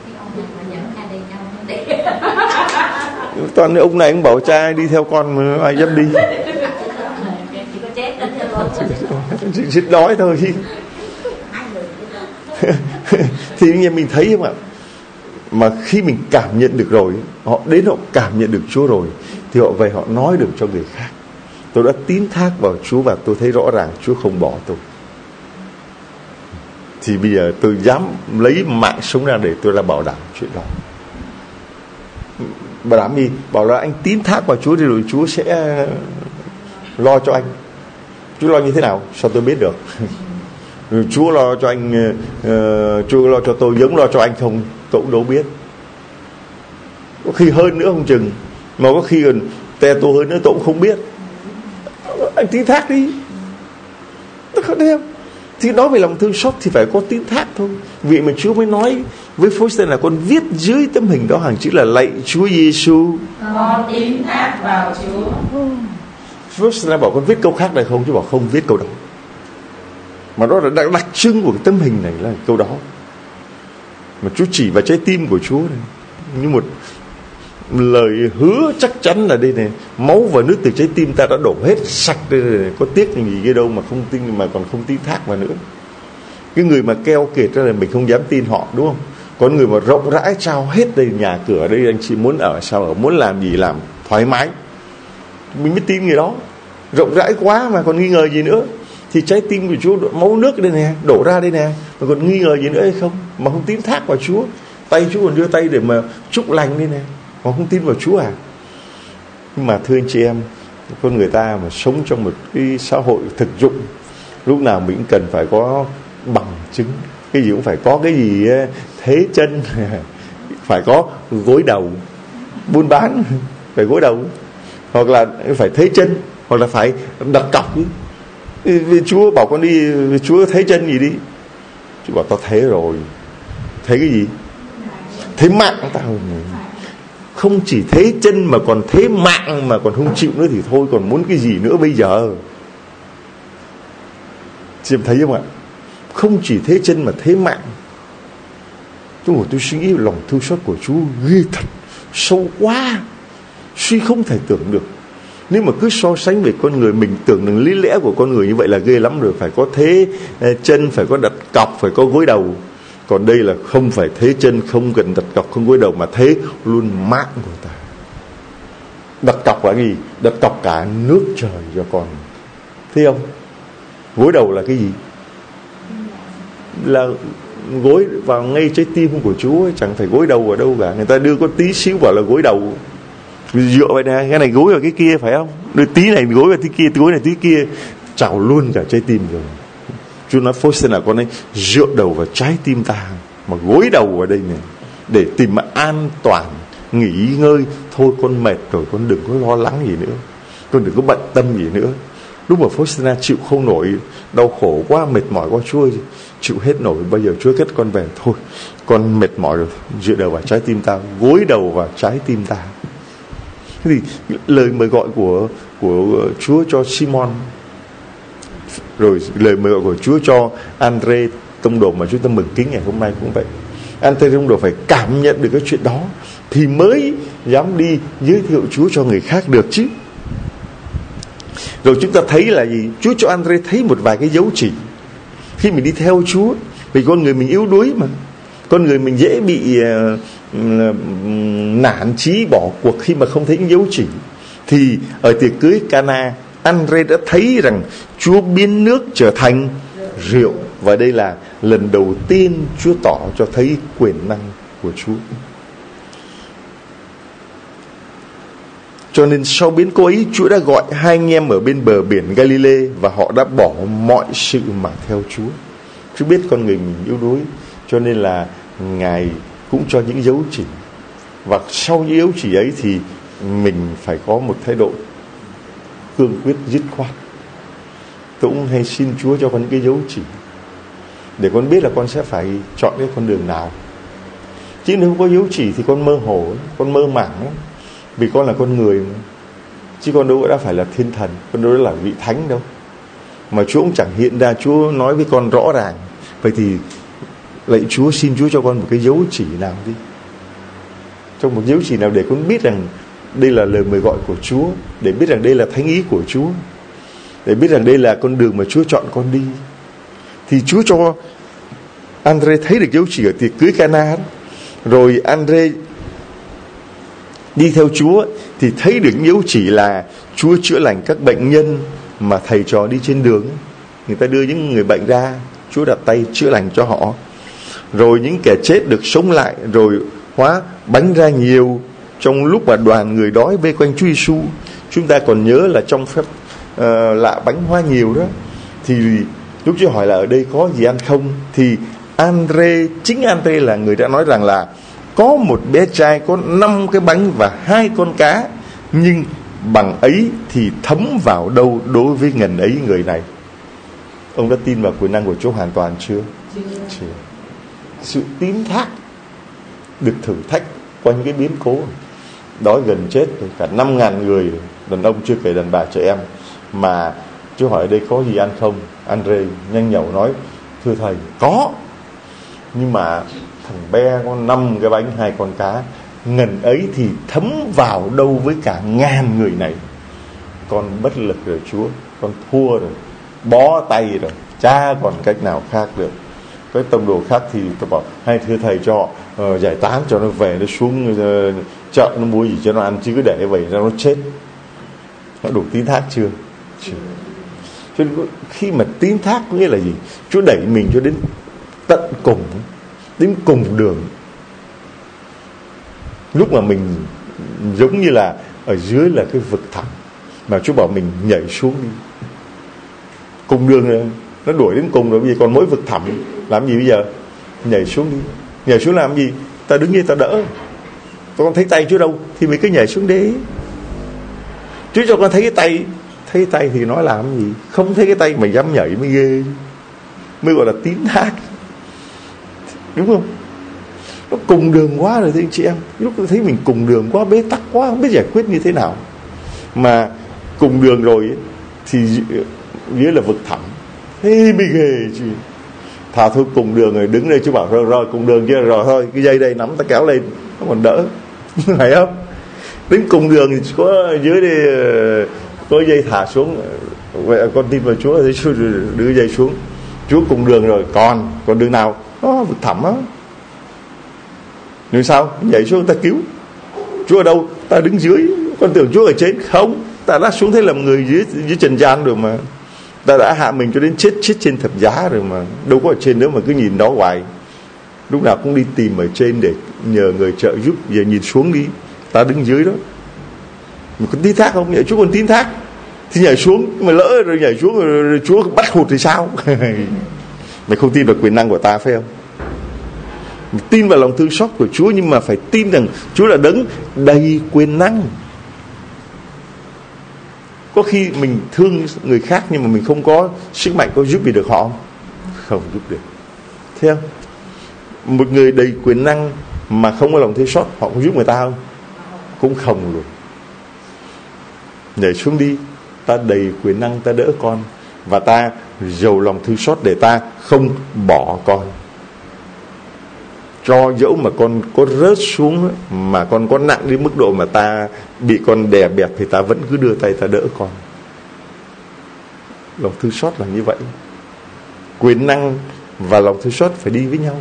Toàn ông này ông bảo cha đi theo con mà ai dám đi. Chỉ nói thôi chứ. Thì anh em mình thấy không ạ? Mà khi mình cảm nhận được rồi, họ đến họ cảm nhận được Chúa rồi, thì họ về họ nói được cho người khác. Tôi đã tín thác vào Chúa và tôi thấy rõ ràng Chúa không bỏ tôi. Thì bây giờ tôi dám lấy mạng sống ra để tôi là bảo đảm chuyện đó. Bảo đảm gì? Bảo là anh tín thác vào Chúa thì rồi Chúa sẽ lo cho anh. Chúa lo như thế nào? Sao tôi biết được? Chúa lo cho anh, uh, Chúa lo cho tôi giống lo cho anh không? Tôi cũng đâu biết. Có khi hơn nữa không chừng. Mà có khi còn te tô hơn nữa tôi cũng không biết. Anh tín thác đi. Tôi không thấy không? Thì nói về lòng thương xót thì phải có tín thác thôi. Vì mà Chúa mới nói với Faustin là con viết dưới tấm hình đó hàng chữ là lạy Chúa Giêsu. Con tín thác vào Chúa. Faustin bảo con viết câu khác này không, chứ bảo không viết câu đó. Mà đó là đặc, đặc trưng của cái tấm hình này là câu đó. Mà Chúa chỉ vào trái tim của Chúa này, như một lời hứa chắc chắn là đây này, máu và nước từ trái tim ta đã đổ hết sạch đây này, có tiếc gì cái đâu mà không tin, mà còn không tin thác vào nữa. Cái người mà keo kiệt ra là mình không dám tin họ, đúng không? Còn người mà rộng rãi trao hết đây nhà cửa ở đây, anh chị muốn ở sao ở, muốn làm gì làm thoải mái, mình mới tin người đó. Rộng rãi quá mà còn nghi ngờ gì nữa. Thì trái tim của Chúa máu nước đây nè, đổ ra đây nè, mà còn nghi ngờ gì nữa hay không? Mà không tín thác vào Chúa. Tay Chúa còn đưa tay để mà chúc lành đây nè, mà không tin vào Chúa à? Nhưng mà thưa anh chị em, con người ta mà sống trong một cái xã hội thực dụng, lúc nào mình cần phải có bằng chứng. Cái gì cũng phải có cái gì thế chân, phải có gối đầu, buôn bán phải gối đầu, hoặc là phải thế chân, hoặc là phải đặt cọc. Vì Chúa bảo con đi, Chúa thấy chân gì đi. Chúa bảo tao thấy rồi. Thấy cái gì? Thấy mạng tao. Không chỉ thấy chân mà còn thấy mạng, mà còn không chịu nữa thì thôi, còn muốn cái gì nữa bây giờ? Chị em thấy không ạ? Không chỉ thấy chân mà thấy mạng. Tôi tôi suy nghĩ lòng thương xót của Chúa ghê thật, sâu quá, suy không thể tưởng được. Nếu mà cứ so sánh về con người, mình tưởng rằng lý lẽ của con người như vậy là ghê lắm rồi, phải có thế chân, phải có đặt cọc, phải có gối đầu. Còn đây là không phải thế chân, không cần đặt cọc, không gối đầu, mà thế luôn mạng của ta. Đặt cọc là gì? Đặt cọc cả nước trời cho con. Thấy không? Gối đầu là cái gì? Là gối vào ngay trái tim của Chúa ấy, chẳng phải gối đầu ở đâu cả. Người ta đưa có tí xíu bảo là gối đầu, dựa vậy nè, cái này gối vào cái kia, phải không? Đưa tí này gối vào tí kia, gối này tí kia, trào luôn cả trái tim rồi. Chúa nói phốt là con ấy dựa đầu vào trái tim ta, mà gối đầu ở đây này để tìm mà an toàn, nghỉ ngơi. Thôi con mệt rồi, con đừng có lo lắng gì nữa, con đừng có bận tâm gì nữa. Lúc mà Faustina chịu không nổi, đau khổ quá, mệt mỏi quá, Chúa chịu hết nổi, bây giờ Chúa cất con về. Thôi con mệt mỏi rồi, dựa đầu vào trái tim ta, gối đầu vào trái tim ta. Thế thì lời mời gọi của của Chúa cho Simon, rồi lời mời gọi của Chúa cho Andre tông đồ mà chúng ta mừng kính ngày hôm nay cũng vậy. Andre tông đồ phải cảm nhận được cái chuyện đó thì mới dám đi giới thiệu Chúa cho người khác được chứ. Rồi chúng ta thấy là gì? Chúa cho Andre thấy một vài cái dấu chỉ khi mình đi theo Chúa. Vì con người mình yếu đuối mà, con người mình dễ bị uh, uh, nản chí bỏ cuộc khi mà không thấy những dấu chỉ. Thì ở tiệc cưới Cana, Andre đã thấy rằng Chúa biến nước trở thành rượu. Và đây là lần đầu tiên Chúa tỏ cho thấy quyền năng của Chúa. Cho nên sau biến cố ấy, Chúa đã gọi hai anh em ở bên bờ biển Galilee, và họ đã bỏ mọi sự mà theo Chúa. Chúa biết con người mình yếu đuối, cho nên là Ngài cũng cho những dấu chỉ. Và sau những dấu chỉ ấy thì mình phải có một thái độ cương quyết dứt khoát. Tôi cũng hay xin Chúa cho con những cái dấu chỉ để con biết là con sẽ phải chọn cái con đường nào. Chứ nếu không có dấu chỉ thì con mơ hồ, con mơ màng lắm. Vì con là con người mà. Chứ con đâu đã phải là thiên thần, con đâu đã là vị thánh đâu. Mà Chúa cũng chẳng hiện ra, Chúa nói với con rõ ràng. Vậy thì lạy Chúa, xin Chúa cho con một cái dấu chỉ nào đi, trong một dấu chỉ nào để con biết rằng đây là lời mời gọi của Chúa, để biết rằng đây là thánh ý của Chúa, để biết rằng đây là con đường mà Chúa chọn con đi. Thì Chúa cho Andre thấy được dấu chỉ ở tiệc cưới Cana. Rồi Andre đi theo Chúa thì thấy được dấu chỉ là Chúa chữa lành các bệnh nhân mà thầy trò đi trên đường. Người ta đưa những người bệnh ra, Chúa đặt tay chữa lành cho họ. Rồi những kẻ chết được sống lại, rồi hóa bánh ra nhiều trong lúc mà đoàn người đói vây quanh Chúa Giêsu. Chúng ta còn nhớ là trong phép uh, lạ bánh hoa nhiều đó, thì lúc Chúa hỏi là ở đây có gì ăn không, thì Andre, chính Andre là người đã nói rằng là có một bé trai có năm cái bánh và hai con cá, nhưng bằng ấy thì thấm vào đâu đối với ngần ấy người này. Ông đã tin vào quyền năng của Chúa hoàn toàn chưa? Chưa. Sự tín thác được thử thách qua những cái biến cố, đói gần chết rồi, cả năm ngàn người, đàn ông chưa kể đàn bà trẻ em, mà Chúa hỏi ở đây có gì ăn không? Andre nhanh nhẩu nói: thưa thầy, có, nhưng mà thằng bé có năm cái bánh hai con cá, ngần ấy thì thấm vào đâu với cả ngàn người này. Con bất lực rồi Chúa, con thua rồi, bó tay rồi, chả còn cách nào khác được. Cái tông đồ khác thì tôi bảo: hay thưa thầy cho uh, giải tán cho nó về, nó xuống uh, chợ nó mua gì cho nó ăn, chứ cứ để vậy ra nó chết. Nó đủ tín thác chưa? Chưa. Cho nên khi mà tín thác có nghĩa là gì? Chúa đẩy mình cho đến tận cùng, đến cùng đường. Lúc mà mình giống như là ở dưới là cái vực thẳm, mà Chúa bảo mình nhảy xuống đi. Cùng đường này, nó đuổi đến cùng rồi, bây giờ còn mỗi vực thẳm, làm gì bây giờ? Nhảy xuống đi. Nhảy xuống làm gì? Ta đứng yên ta đỡ. Con thấy tay Chúa đâu thì mình cứ nhảy xuống đi. Chúa cho con thấy cái tay, thấy tay thì nói làm gì? Không thấy cái tay mà dám nhảy mới ghê, mới gọi là tín thác, đúng không? Nó cùng đường quá rồi thưa anh chị em. Lúc tôi thấy mình cùng đường quá, bế tắc quá, không biết giải quyết như thế nào. Mà cùng đường rồi ấy, thì dưới là vực thẳm, thế mới ghê chứ. Thà thôi cùng đường rồi đứng đây Chúa bảo rồi, rồi cùng đường kia rồi thôi, cái dây đây nắm ta kéo lên nó còn đỡ, phải không? Đến cùng đường thì có dưới đây có dây thả xuống, vậy con tin vào Chúa thì Chúa đưa dây xuống. Chúa cùng đường rồi, còn còn đường nào đó vực thẳm á, rồi sao nhảy xuống ta cứu. Chúa ở đâu? Ta đứng dưới. Con tưởng Chúa ở trên. Không, ta đã xuống thế làm người dưới dưới trần gian rồi mà. Ta đã hạ mình cho đến chết chết trên thập giá rồi mà, đâu có ở trên nữa mà cứ nhìn đó hoài. Lúc nào cũng đi tìm ở trên để nhờ người trợ giúp. Giờ nhìn xuống đi, ta đứng dưới đó. Mình có tin thác không? Nhảy Chúa còn tin thác thì nhảy xuống, mà lỡ rồi nhảy xuống rồi Chúa bắt hụt thì sao? Mày không tin vào quyền năng của ta phải không? Mình tin vào lòng thương xót của Chúa, nhưng mà phải tin rằng Chúa là đấng đầy quyền năng. Có khi mình thương người khác nhưng mà mình không có sức mạnh, có giúp gì được họ không? Không giúp được. Thấy không? Một người đầy quyền năng mà không có lòng thương xót, họ có giúp người ta không? Cũng không luôn. Nhảy xuống đi, ta đầy quyền năng, ta đỡ con, và ta giàu lòng thương xót để ta không bỏ con. Cho dẫu mà con có rớt xuống, mà con có nặng đến mức độ mà ta bị con đè bẹp, thì ta vẫn cứ đưa tay ta đỡ con. Lòng thương xót là như vậy. Quyền năng và lòng thương xót phải đi với nhau.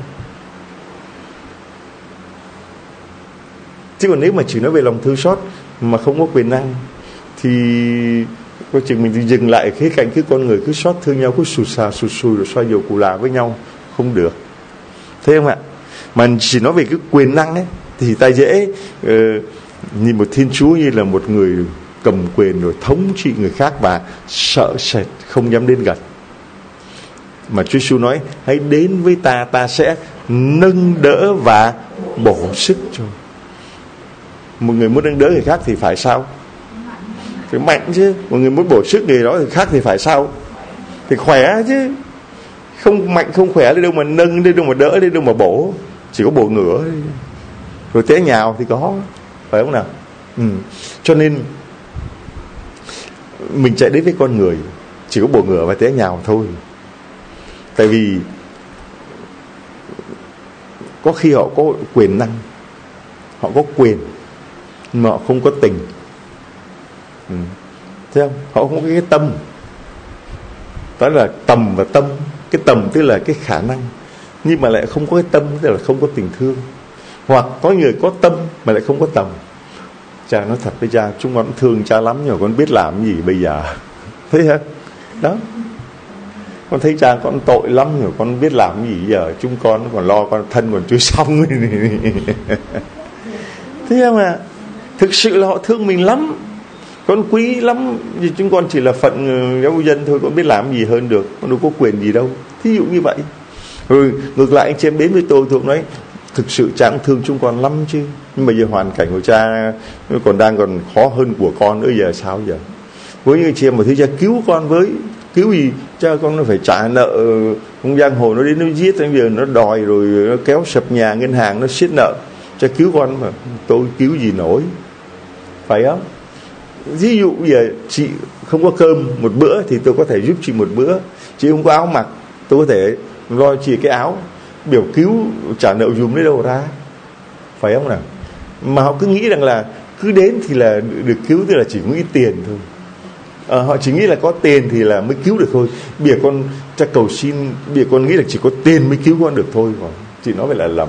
Chứ còn nếu mà chỉ nói về lòng thương xót mà không có quyền năng thì coi chừng mình dừng lại khía cạnh cứ con người cứ xót thương nhau, cứ sụt xà sụt sùi rồi xoay dầu cù là với nhau, không được. Thấy không ạ? Mà chỉ nói về cái quyền năng ấy thì ta dễ uh, nhìn một Thiên Chúa như là một người cầm quyền rồi thống trị người khác và sợ sệt không dám đến gần. Mà Chúa Giêsu nói hãy đến với ta, ta sẽ nâng đỡ và bổ sức cho. Một người muốn nâng đỡ người khác thì phải sao? Phải mạnh chứ. Một người muốn bổ sức người đó thì khác thì phải sao? Thì khỏe chứ. Không mạnh không khỏe đi đâu mà nâng, đi đâu mà đỡ, đi đâu mà bổ. Chỉ có bổ ngửa rồi té nhào thì có, phải không nào? Ừ. Cho nên mình chạy đến với con người chỉ có bổ ngửa và té nhào thôi. Tại vì có khi họ có quyền năng, họ có quyền, nhưng mà họ không có tình. Ừ. Thấy không? Họ không có cái tâm. Đó là tầm và tâm. Cái tầm tức là cái khả năng, nhưng mà lại không có cái tâm, tức là không có tình thương. Hoặc có người có tâm mà lại không có tầm. Cha nói thật với cha, chúng con thương cha lắm, nhưng mà con biết làm cái gì bây giờ. Thấy không? Đó. Con thấy cha con tội lắm, nhưng mà con biết làm cái gì giờ. Chúng con còn lo con thân còn chưa xong. Thấy không ạ? À? Thực sự là họ thương mình lắm, con quý lắm. Vì chúng con chỉ là phận giáo dân thôi, con biết làm gì hơn được, con đâu có quyền gì đâu. Thí dụ như vậy. Rồi ngược lại anh chị em đến với tôi, tôi cũng nói thực sự cha cũng thương chúng con lắm chứ, nhưng mà giờ hoàn cảnh của cha còn đang còn khó hơn của con nữa, giờ sao giờ? Với những chị em mà thứ cha cứu con với, cứu gì? Cha con nó phải trả nợ, không giang hồ nó đến nó giết, bây giờ nó đòi rồi nó kéo sập nhà ngân hàng, nó siết nợ. Cha cứu con mà tôi cứu gì nổi, phải không? Ví dụ giờ chị không có cơm một bữa thì tôi có thể giúp chị một bữa. Chị không có áo mặc, tôi có thể lo chị cái áo. Biểu cứu trả nợ dùm lấy đâu ra, phải không nào? Mà họ cứ nghĩ rằng là cứ đến thì là được cứu, tức là chỉ có ít tiền thôi. À, họ chỉ nghĩ là có tiền thì là mới cứu được thôi. Bây giờ con cha cầu xin, bây giờ con nghĩ là chỉ có tiền mới cứu con được thôi. Còn chị nói vậy là lầm.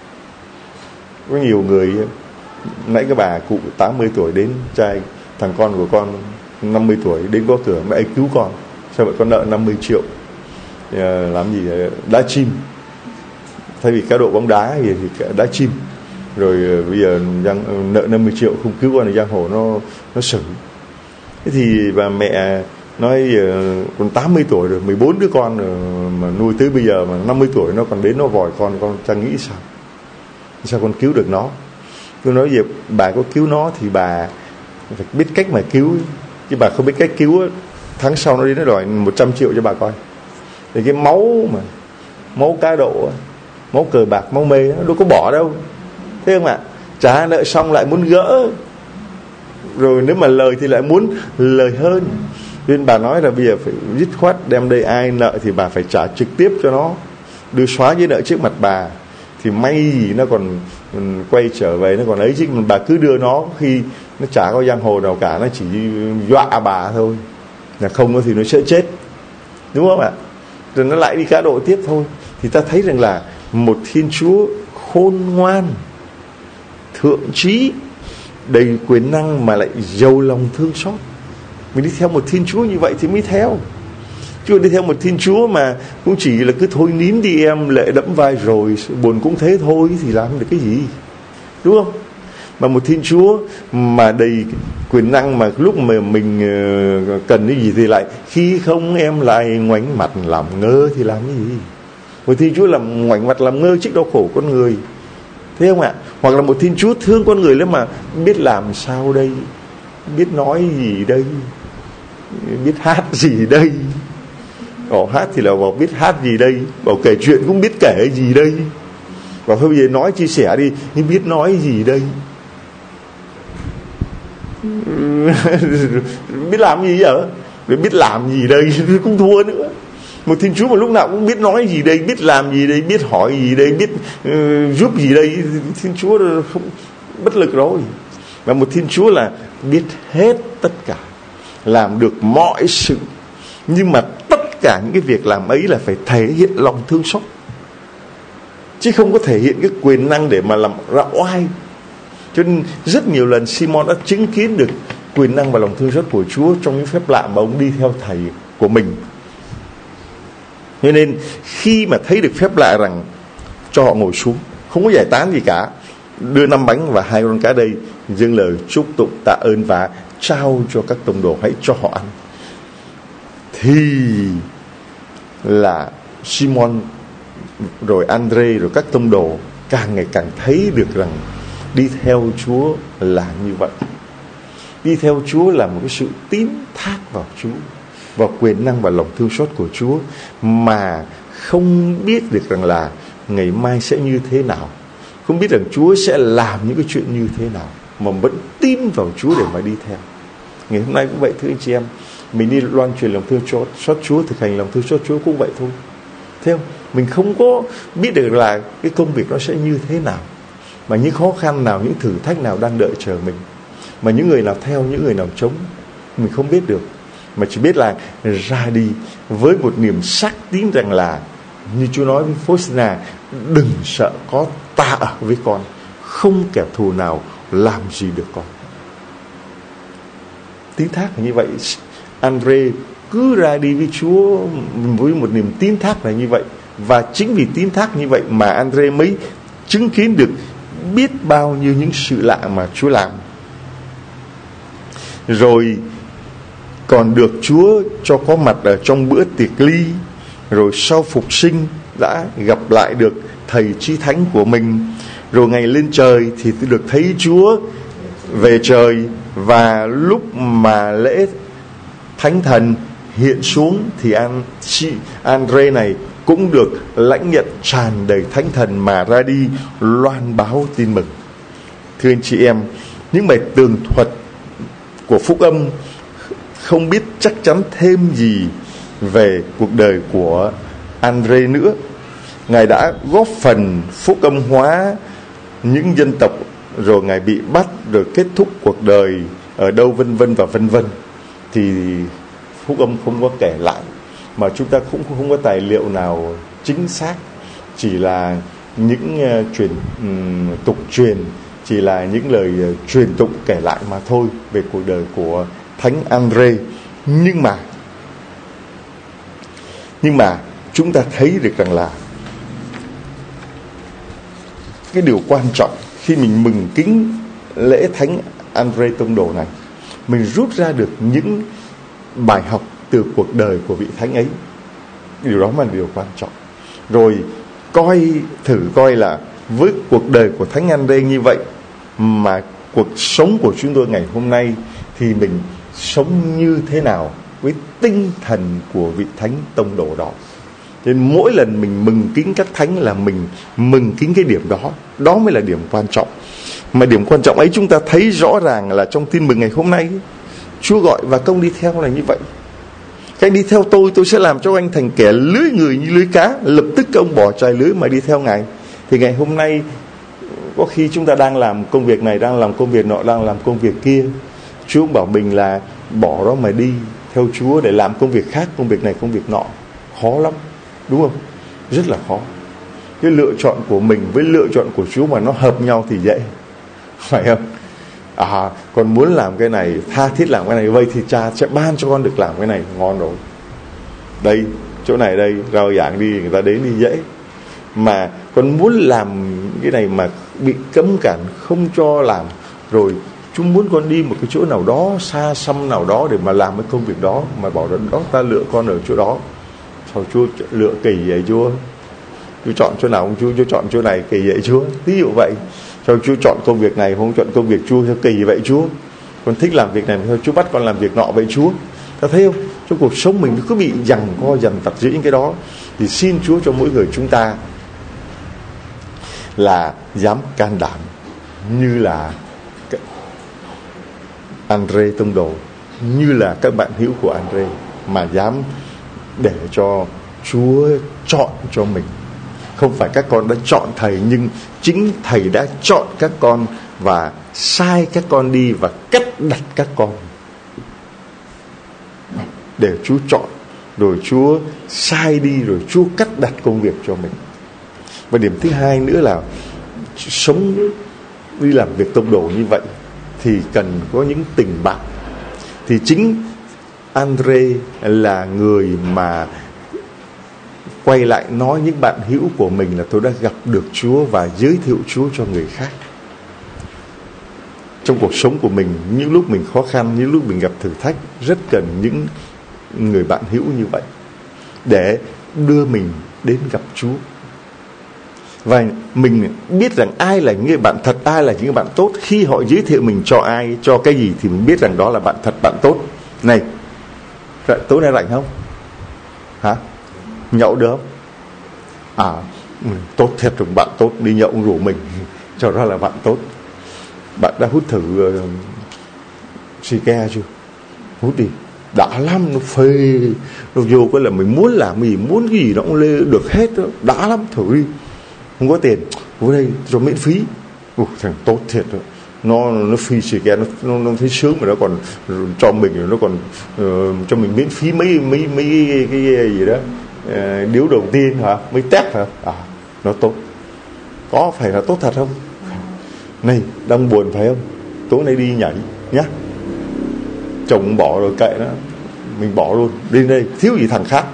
Có nhiều người, nãy cái bà cụ tám mươi tuổi đến, trai thằng con của con năm mươi tuổi đến có cửa, mẹ cứu con. Sao vậy? Con nợ năm mươi triệu. À, làm gì? Đá chim. Thay vì cá độ bóng đá thì đá chim. Rồi bây giờ giang, nợ năm mươi triệu không cứu con thì giang hồ nó nó xử. Thế thì bà mẹ nói còn tám mươi tuổi rồi, mười bốn đứa con rồi, mà nuôi tới bây giờ mà năm mươi tuổi nó còn đến nó vòi con, con chẳng nghĩ sao? Sao con cứu được nó? Tôi nói về bà có cứu nó thì bà phải biết cách mà cứu, chứ bà không biết cách cứu, tháng sau nó đến nó đòi một trăm triệu cho bà coi. Thì cái máu mà máu cá độ, máu cờ bạc, máu mê nó đâu có bỏ đâu. Thế không ạ? À? Trả nợ xong lại muốn gỡ, rồi nếu mà lời thì lại muốn lời hơn. Nên bà nói là bây giờ phải dứt khoát đem đây, ai nợ thì bà phải trả trực tiếp cho nó, đưa xóa giấy nợ trước mặt bà. Thì may gì nó còn mình quay trở về nó còn ấy, chứ bà cứ đưa nó khi nó chả có giang hồ nào cả, nó chỉ dọa bà thôi, là không thì nó sẽ chết, đúng không ạ? Rồi nó lại đi cá độ tiếp thôi. Thì ta thấy rằng là một Thiên Chúa khôn ngoan, thượng trí, đầy quyền năng mà lại giàu lòng thương xót. Mình đi theo một Thiên Chúa như vậy thì mới theo. Chứ đi theo một Thiên Chúa mà cũng chỉ là cứ thôi nín đi em, lệ đẫm vai rồi, buồn cũng thế thôi, thì làm được cái gì, đúng không? Mà một Thiên Chúa mà đầy quyền năng, mà lúc mà mình cần cái gì thì lại khi không em lại ngoảnh mặt làm ngơ thì làm cái gì? Một Thiên Chúa làm ngoảnh mặt làm ngơ trước đau khổ con người, thấy không ạ? Hoặc là một Thiên Chúa thương con người lắm mà biết làm sao đây, biết nói gì đây, biết hát gì đây. Bảo hát thì là bảo biết hát gì đây, bảo kể chuyện cũng biết kể gì đây, bảo thôi bây giờ nói chia sẻ đi, nhưng biết nói gì đây. Biết làm gì vậy? Rồi biết làm gì đây cũng thua nữa. Một Thiên Chúa mà lúc nào cũng biết nói gì đây, biết làm gì đây, biết hỏi gì đây, biết uh, giúp gì đây, Thiên Chúa không bất lực rồi. Và một Thiên Chúa là biết hết tất cả, làm được mọi sự, nhưng mà tất cả những cái việc làm ấy là phải thể hiện lòng thương xót, chứ không có thể hiện cái quyền năng để mà làm ra oai. Cho nên rất nhiều lần Simon đã chứng kiến được quyền năng và lòng thương xót của Chúa trong những phép lạ mà ông đi theo thầy của mình. Cho nên khi mà thấy được phép lạ rằng cho họ ngồi xuống, không có giải tán gì cả, đưa năm bánh và hai con cá đây, dâng lời chúc tụng tạ ơn và trao cho các tông đồ, hãy cho họ ăn, thì là Simon rồi Andre rồi các tông đồ càng ngày càng thấy được rằng đi theo Chúa là như vậy. Đi theo Chúa là một cái sự tín thác vào Chúa, vào quyền năng và lòng thương xót của Chúa, mà không biết được rằng là ngày mai sẽ như thế nào, không biết rằng Chúa sẽ làm những cái chuyện như thế nào, mà vẫn tin vào Chúa để mà đi theo. Ngày hôm nay cũng vậy thưa anh chị em, mình đi loan truyền lòng thương xót Chúa, thực hành lòng thương xót Chúa cũng vậy thôi. Thấy không? Mình không có biết được là cái công việc nó sẽ như thế nào, mà những khó khăn nào, những thử thách nào đang đợi chờ mình, mà những người nào theo, những người nào chống, mình không biết được. Mà chỉ biết là ra đi với một niềm xác tín rằng là như Chúa nói với Faustina, đừng sợ, có ta ở với con, không kẻ thù nào làm gì được con. Tín thác là như vậy. Andre cứ ra đi với Chúa với một niềm tín thác là như vậy. Và chính vì tín thác như vậy mà Andre mới chứng kiến được biết bao nhiêu những sự lạ mà Chúa làm. Rồi còn được Chúa cho có mặt ở trong bữa tiệc ly. Rồi sau phục sinh đã gặp lại được thầy chí thánh của mình. Rồi ngày lên trời thì được thấy Chúa về trời. Và lúc mà lễ thánh thần hiện xuống thì An, Andre này cũng được lãnh nhận tràn đầy thánh thần mà ra đi loan báo tin mừng. Thưa anh chị em, những bài tường thuật của phúc âm không biết chắc chắn thêm gì về cuộc đời của Andre nữa. Ngài đã góp phần phúc âm hóa những dân tộc, rồi Ngài bị bắt, rồi kết thúc cuộc đời ở đâu vân vân và vân vân, thì phúc âm không có kể lại, mà chúng ta cũng không có tài liệu nào chính xác, chỉ là những uh, truyền um, tục truyền, chỉ là những lời uh, truyền tụng kể lại mà thôi về cuộc đời của Thánh Andre. Nhưng mà nhưng mà chúng ta thấy được rằng là cái điều quan trọng khi mình mừng kính lễ Thánh Andre tông đồ này, mình rút ra được những bài học từ cuộc đời của vị thánh ấy. Điều đó là điều quan trọng. Rồi coi thử coi là với cuộc đời của Thánh Andre như vậy, mà cuộc sống của chúng tôi ngày hôm nay thì mình sống như thế nào với tinh thần của vị thánh tông đồ đó. Nên mỗi lần mình mừng kính các thánh là mình mừng kính cái điểm đó. Đó mới là điểm quan trọng. Mà điểm quan trọng ấy chúng ta thấy rõ ràng là trong tin mừng ngày hôm nay, Chúa gọi và công đi theo là như vậy. Các anh đi theo tôi, tôi sẽ làm cho anh thành kẻ lưới người như lưới cá. Lập tức các ông bỏ chài lưới mà đi theo Ngài. Thì ngày hôm nay Có khi chúng ta đang làm công việc này, đang làm công việc nọ, đang làm công việc kia, Chúa cũng bảo mình là bỏ đó mà đi theo Chúa để làm công việc khác, công việc này, công việc nọ. Khó lắm, đúng không? Rất là khó. Cái lựa chọn của mình với lựa chọn của Chúa mà nó hợp nhau thì dễ, phải không? À, con muốn làm cái này, tha thiết làm cái này, vậy thì Cha sẽ ban cho con được làm cái này, ngon rồi. Đây, chỗ này đây, rao giảng đi, người ta đến đi dễ. Mà con muốn làm cái này mà bị cấm cản, không cho làm, rồi Chúa muốn con đi một cái chỗ nào đó, xa xăm nào đó để mà làm cái công việc đó, mà bảo đó ta lựa con ở chỗ đó. Sao Chúa lựa kỳ vậy Chúa? Chúa chọn chỗ nào không Chúa? Chúa chọn chỗ này kỳ vậy Chúa? Ví dụ vậy. Sao Chúa chọn công việc này không chọn công việc Chúa? Sao kỳ vậy Chúa? Con thích làm việc này, sao Chúa bắt con làm việc nọ vậy Chúa? Ta thấy không? Trong cuộc sống mình cứ bị giằng co dần vặt giữa những cái đó. Thì xin Chúa cho mỗi người chúng ta là dám can đảm như là Andre tông đồ, như là các bạn hữu của Andre, mà dám để cho Chúa chọn cho mình. Không phải các con đã chọn thầy, nhưng chính thầy đã chọn các con và sai các con đi và cắt đặt các con để Chúa chọn, rồi Chúa sai đi, rồi Chúa cắt đặt công việc cho mình. Và điểm thứ hai nữa là sống đi làm việc tông đồ như vậy thì cần có những tình bạn. Thì chính Andre là người mà quay lại nói những bạn hữu của mình là tôi đã gặp được Chúa và giới thiệu Chúa cho người khác. Trong cuộc sống của mình, những lúc mình khó khăn, những lúc mình gặp thử thách, rất cần những người bạn hữu như vậy để đưa mình đến gặp Chúa. Và mình biết rằng ai là những người bạn thật, ai là những người bạn tốt. Khi họ giới thiệu mình cho ai, cho cái gì thì mình biết rằng đó là bạn thật, bạn tốt. Này, tối nay rảnh không? Hả? Nhậu được không? À, tốt thiệt rồi, bạn tốt đi nhậu rủ mình, cho đó là bạn tốt. Bạn đã hút thử uh, xì ke chưa? Hút đi, đã lắm, nó phê. Nó vô cái là mình muốn làm gì, muốn cái gì nó cũng lê được hết đó. Đã lắm, thử đi. Không có tiền, vô đây cho miễn phí. Ủa, thằng tốt thiệt đó. Nó nó phi xì ke, nó, nó nó thấy sướng mà nó còn cho mình, nó còn uh, cho mình miễn phí mấy mấy mấy cái, cái gì đó. Uh, điếu đầu tiên hả? Mấy tép hả? À, nó tốt. Có phải là tốt thật không? Này, đang buồn phải không? Tối nay đi nhảy nhá. Chồng bỏ rồi kệ nó, mình bỏ luôn. Đi đây, thiếu gì thằng khác.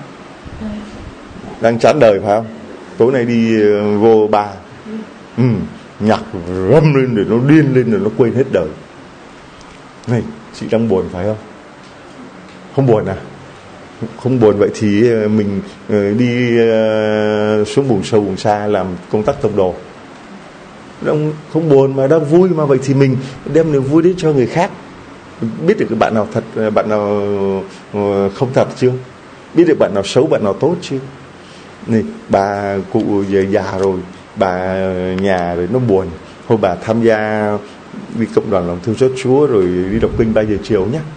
Đang chán đời phải không? Tối nay đi uh, vô bar. Ừ, nhạc râm lên để nó điên lên rồi nó quên hết đời. Này, chị đang buồn phải không? Không buồn à? Không buồn vậy thì mình uh, đi uh, xuống vùng sâu vùng xa làm công tác tông đồ. Đang không buồn mà đang vui, mà vậy thì mình đem niềm vui đến cho người khác. Biết được cái bạn nào thật, bạn nào uh, không thật chưa? Biết được bạn nào xấu, bạn nào tốt chưa? Này, bà cụ về già rồi, bà nhà rồi nó buồn. Thôi bà tham gia đi cộng đoàn lòng thương xót Chúa rồi đi đọc kinh ba giờ chiều nhé.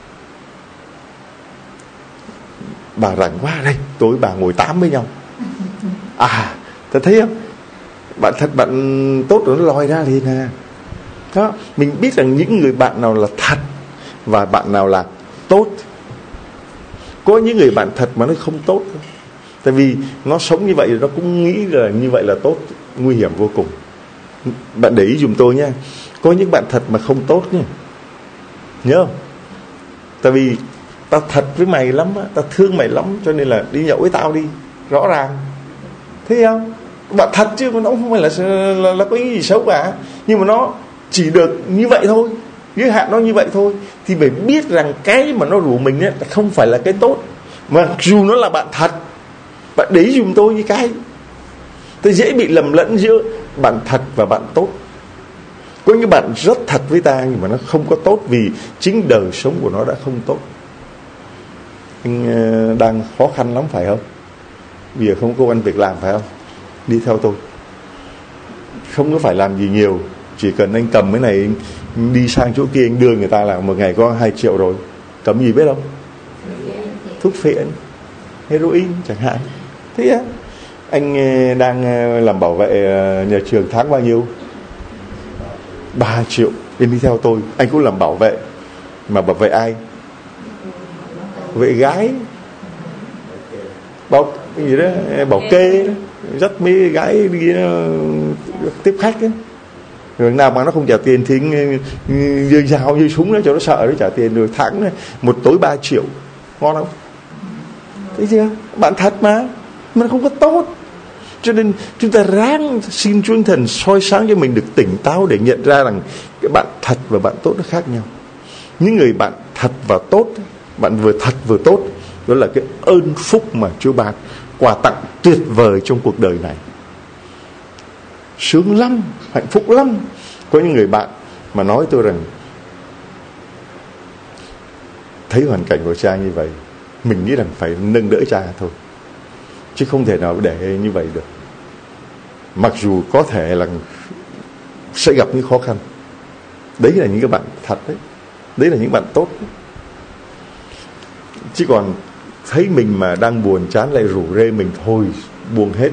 Bà rảnh quá, đây tối bà ngồi tám với nhau. À, ta thấy không? Bạn thật, bạn tốt rồi nó lòi ra liền nè. Đó, mình biết rằng những người bạn nào là thật và bạn nào là tốt. Có những người bạn thật mà nó không tốt. Tại vì nó sống như vậy nó cũng nghĩ là như vậy là tốt, nguy hiểm vô cùng. Bạn để ý giùm tôi nha. Có những bạn thật mà không tốt nha. Nhớ không? Tại vì tao thật với mày lắm á, tao thương mày lắm, cho nên là đi nhậu với tao đi. Rõ ràng. Thấy không? Bạn thật chứ nó không phải là, là, là có ý gì xấu cả. Nhưng mà nó chỉ được như vậy thôi, giới hạn nó như vậy thôi. Thì phải biết rằng cái mà nó rủ mình ấy, không phải là cái tốt. Mà dù nó là bạn thật. Bạn để ý giùm tôi như cái tôi dễ bị lầm lẫn giữa bạn thật và bạn tốt. Có những bạn rất thật với ta nhưng mà nó không có tốt vì chính đời sống của nó đã không tốt. Anh đang khó khăn lắm phải không? Bây giờ không có công ăn việc làm phải không? Đi theo tôi. Không có phải làm gì nhiều, chỉ cần anh cầm cái này đi sang chỗ kia anh đưa người ta là một ngày có hai triệu rồi. Cầm gì biết không? Thuốc phiện, heroin chẳng hạn. Thế á, anh đang làm bảo vệ nhà trường tháng bao nhiêu? ba triệu em đi theo tôi. Anh cũng làm bảo vệ. Mà bảo vệ ai? Vệ gái, bảo cái gì đó, bảo kê đó, dắt mấy gái đi uh, tiếp khách ấy. Rồi nào mà nó không trả tiền thì giơ dao giơ súng nó cho nó sợ nó trả tiền. Rồi tháng này, một tối ba triệu, ngon không? Thấy chưa? Bạn thật mà, mà nó không có tốt. Cho nên chúng ta ráng xin Chúa Thần soi sáng cho mình được tỉnh táo để nhận ra rằng cái bạn thật và bạn tốt nó khác nhau. Những người bạn thật và tốt, bạn vừa thật vừa tốt, đó là cái ơn phúc mà Chúa ban, quà tặng tuyệt vời trong cuộc đời này. Sướng lắm, hạnh phúc lắm. Có những người bạn mà nói tôi rằng thấy hoàn cảnh của cha như vậy, mình nghĩ rằng phải nâng đỡ cha thôi, chứ không thể nào để như vậy được. Mặc dù có thể là sẽ gặp những khó khăn. Đấy là những cái bạn thật đấy. Đấy là những bạn tốt đấy. Chứ còn thấy mình mà đang buồn chán lại rủ rê mình thôi, buông hết,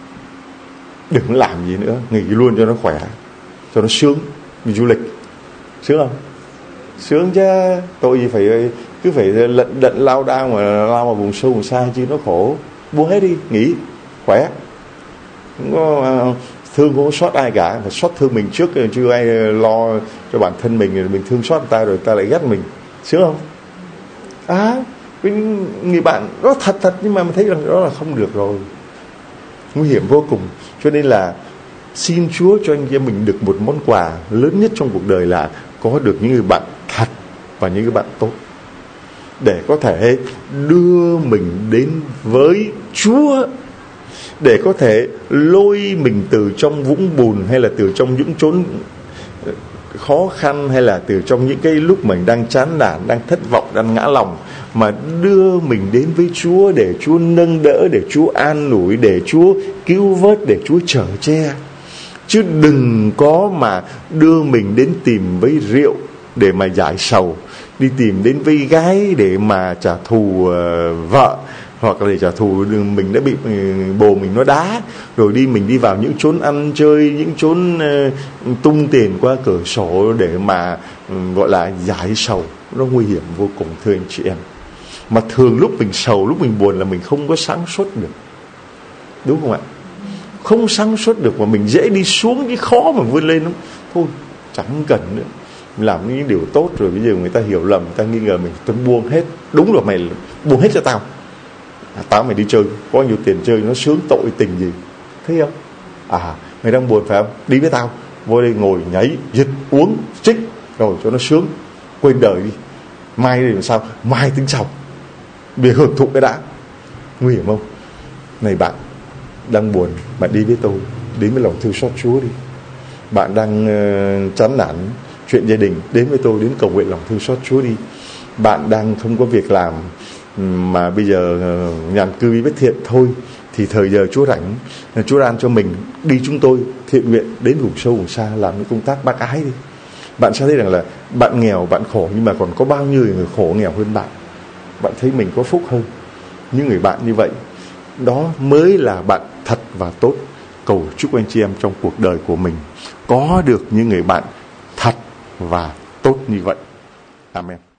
đừng làm gì nữa, nghỉ luôn cho nó khỏe, cho nó sướng. Đi du lịch sướng không? Sướng chứ. Tội gì phải cứ phải lận đận lao đao mà lao vào vùng sâu vùng xa chứ nó khổ. Buông hết đi, nghỉ, khỏe. Không có thương, không có sót ai cả. Phải sót thương mình trước, chưa ai lo cho bản thân mình. Mình thương xót người ta rồi ta lại ghét mình. Sướng không? À, người bạn nó thật thật nhưng mà mình thấy rằng đó là không được rồi, nguy hiểm vô cùng. Cho nên là xin Chúa cho anh em mình được một món quà lớn nhất trong cuộc đời là có được những người bạn thật và những người bạn tốt, để có thể đưa mình đến với Chúa, để có thể lôi mình từ trong vũng bùn, hay là từ trong những chốn khó khăn, hay là từ trong những cái lúc mình đang chán nản, đang thất vọng, đang ngã lòng, mà đưa mình đến với Chúa, để Chúa nâng đỡ, để Chúa an ủi, để Chúa cứu vớt, để Chúa chở che. Chứ đừng có mà đưa mình đến tìm với rượu để mà giải sầu, đi tìm đến với gái để mà trả thù uh, vợ, hoặc là để trả thù mình đã bị bồ mình nó đá, rồi đi mình đi vào những chốn ăn chơi, những chốn uh, tung tiền qua cửa sổ để mà um, gọi là giải sầu. Nó nguy hiểm vô cùng, thưa anh chị em. Mà thường lúc mình sầu, lúc mình buồn là mình không có sáng suốt được, đúng không ạ? Không sáng suốt được, mà mình dễ đi xuống, cái khó mà vươn lên lắm. Thôi chẳng cần nữa, mình làm những điều tốt rồi bây giờ người ta hiểu lầm, người ta nghi ngờ mình, tôi buông hết. Đúng rồi, mày buông hết cho tao, à, tao mày đi chơi, có nhiều tiền chơi nó sướng tội tình gì, thấy không? À, mày đang buồn phải không? Đi với tao, vô đây ngồi nhảy, giật, uống, trích, rồi cho nó sướng, quên đời đi. Mai thì làm sao? Mai tính sau, việc hưởng thụ cái đã. Nguy hiểm không? Này bạn đang buồn, bạn đi với tôi, đến với lòng thương xót Chúa đi. Bạn đang uh, chán nản chuyện gia đình, đến với tôi, đến cầu nguyện lòng thương xót Chúa đi. Bạn đang không có việc làm mà bây giờ uh, nhàn cư bí bất thiện, thôi thì thời giờ Chúa rảnh, Chúa ban cho mình đi chúng tôi thiện nguyện đến vùng sâu vùng xa làm những công tác bác ái đi. Bạn sẽ thấy rằng là bạn nghèo, bạn khổ, nhưng mà còn có bao nhiêu người khổ nghèo hơn bạn. Bạn thấy mình có phúc hơn. Những người bạn như vậy, đó mới là bạn thật và tốt. Cầu chúc anh chị em trong cuộc đời của mình có được những người bạn thật và tốt như vậy. Amen.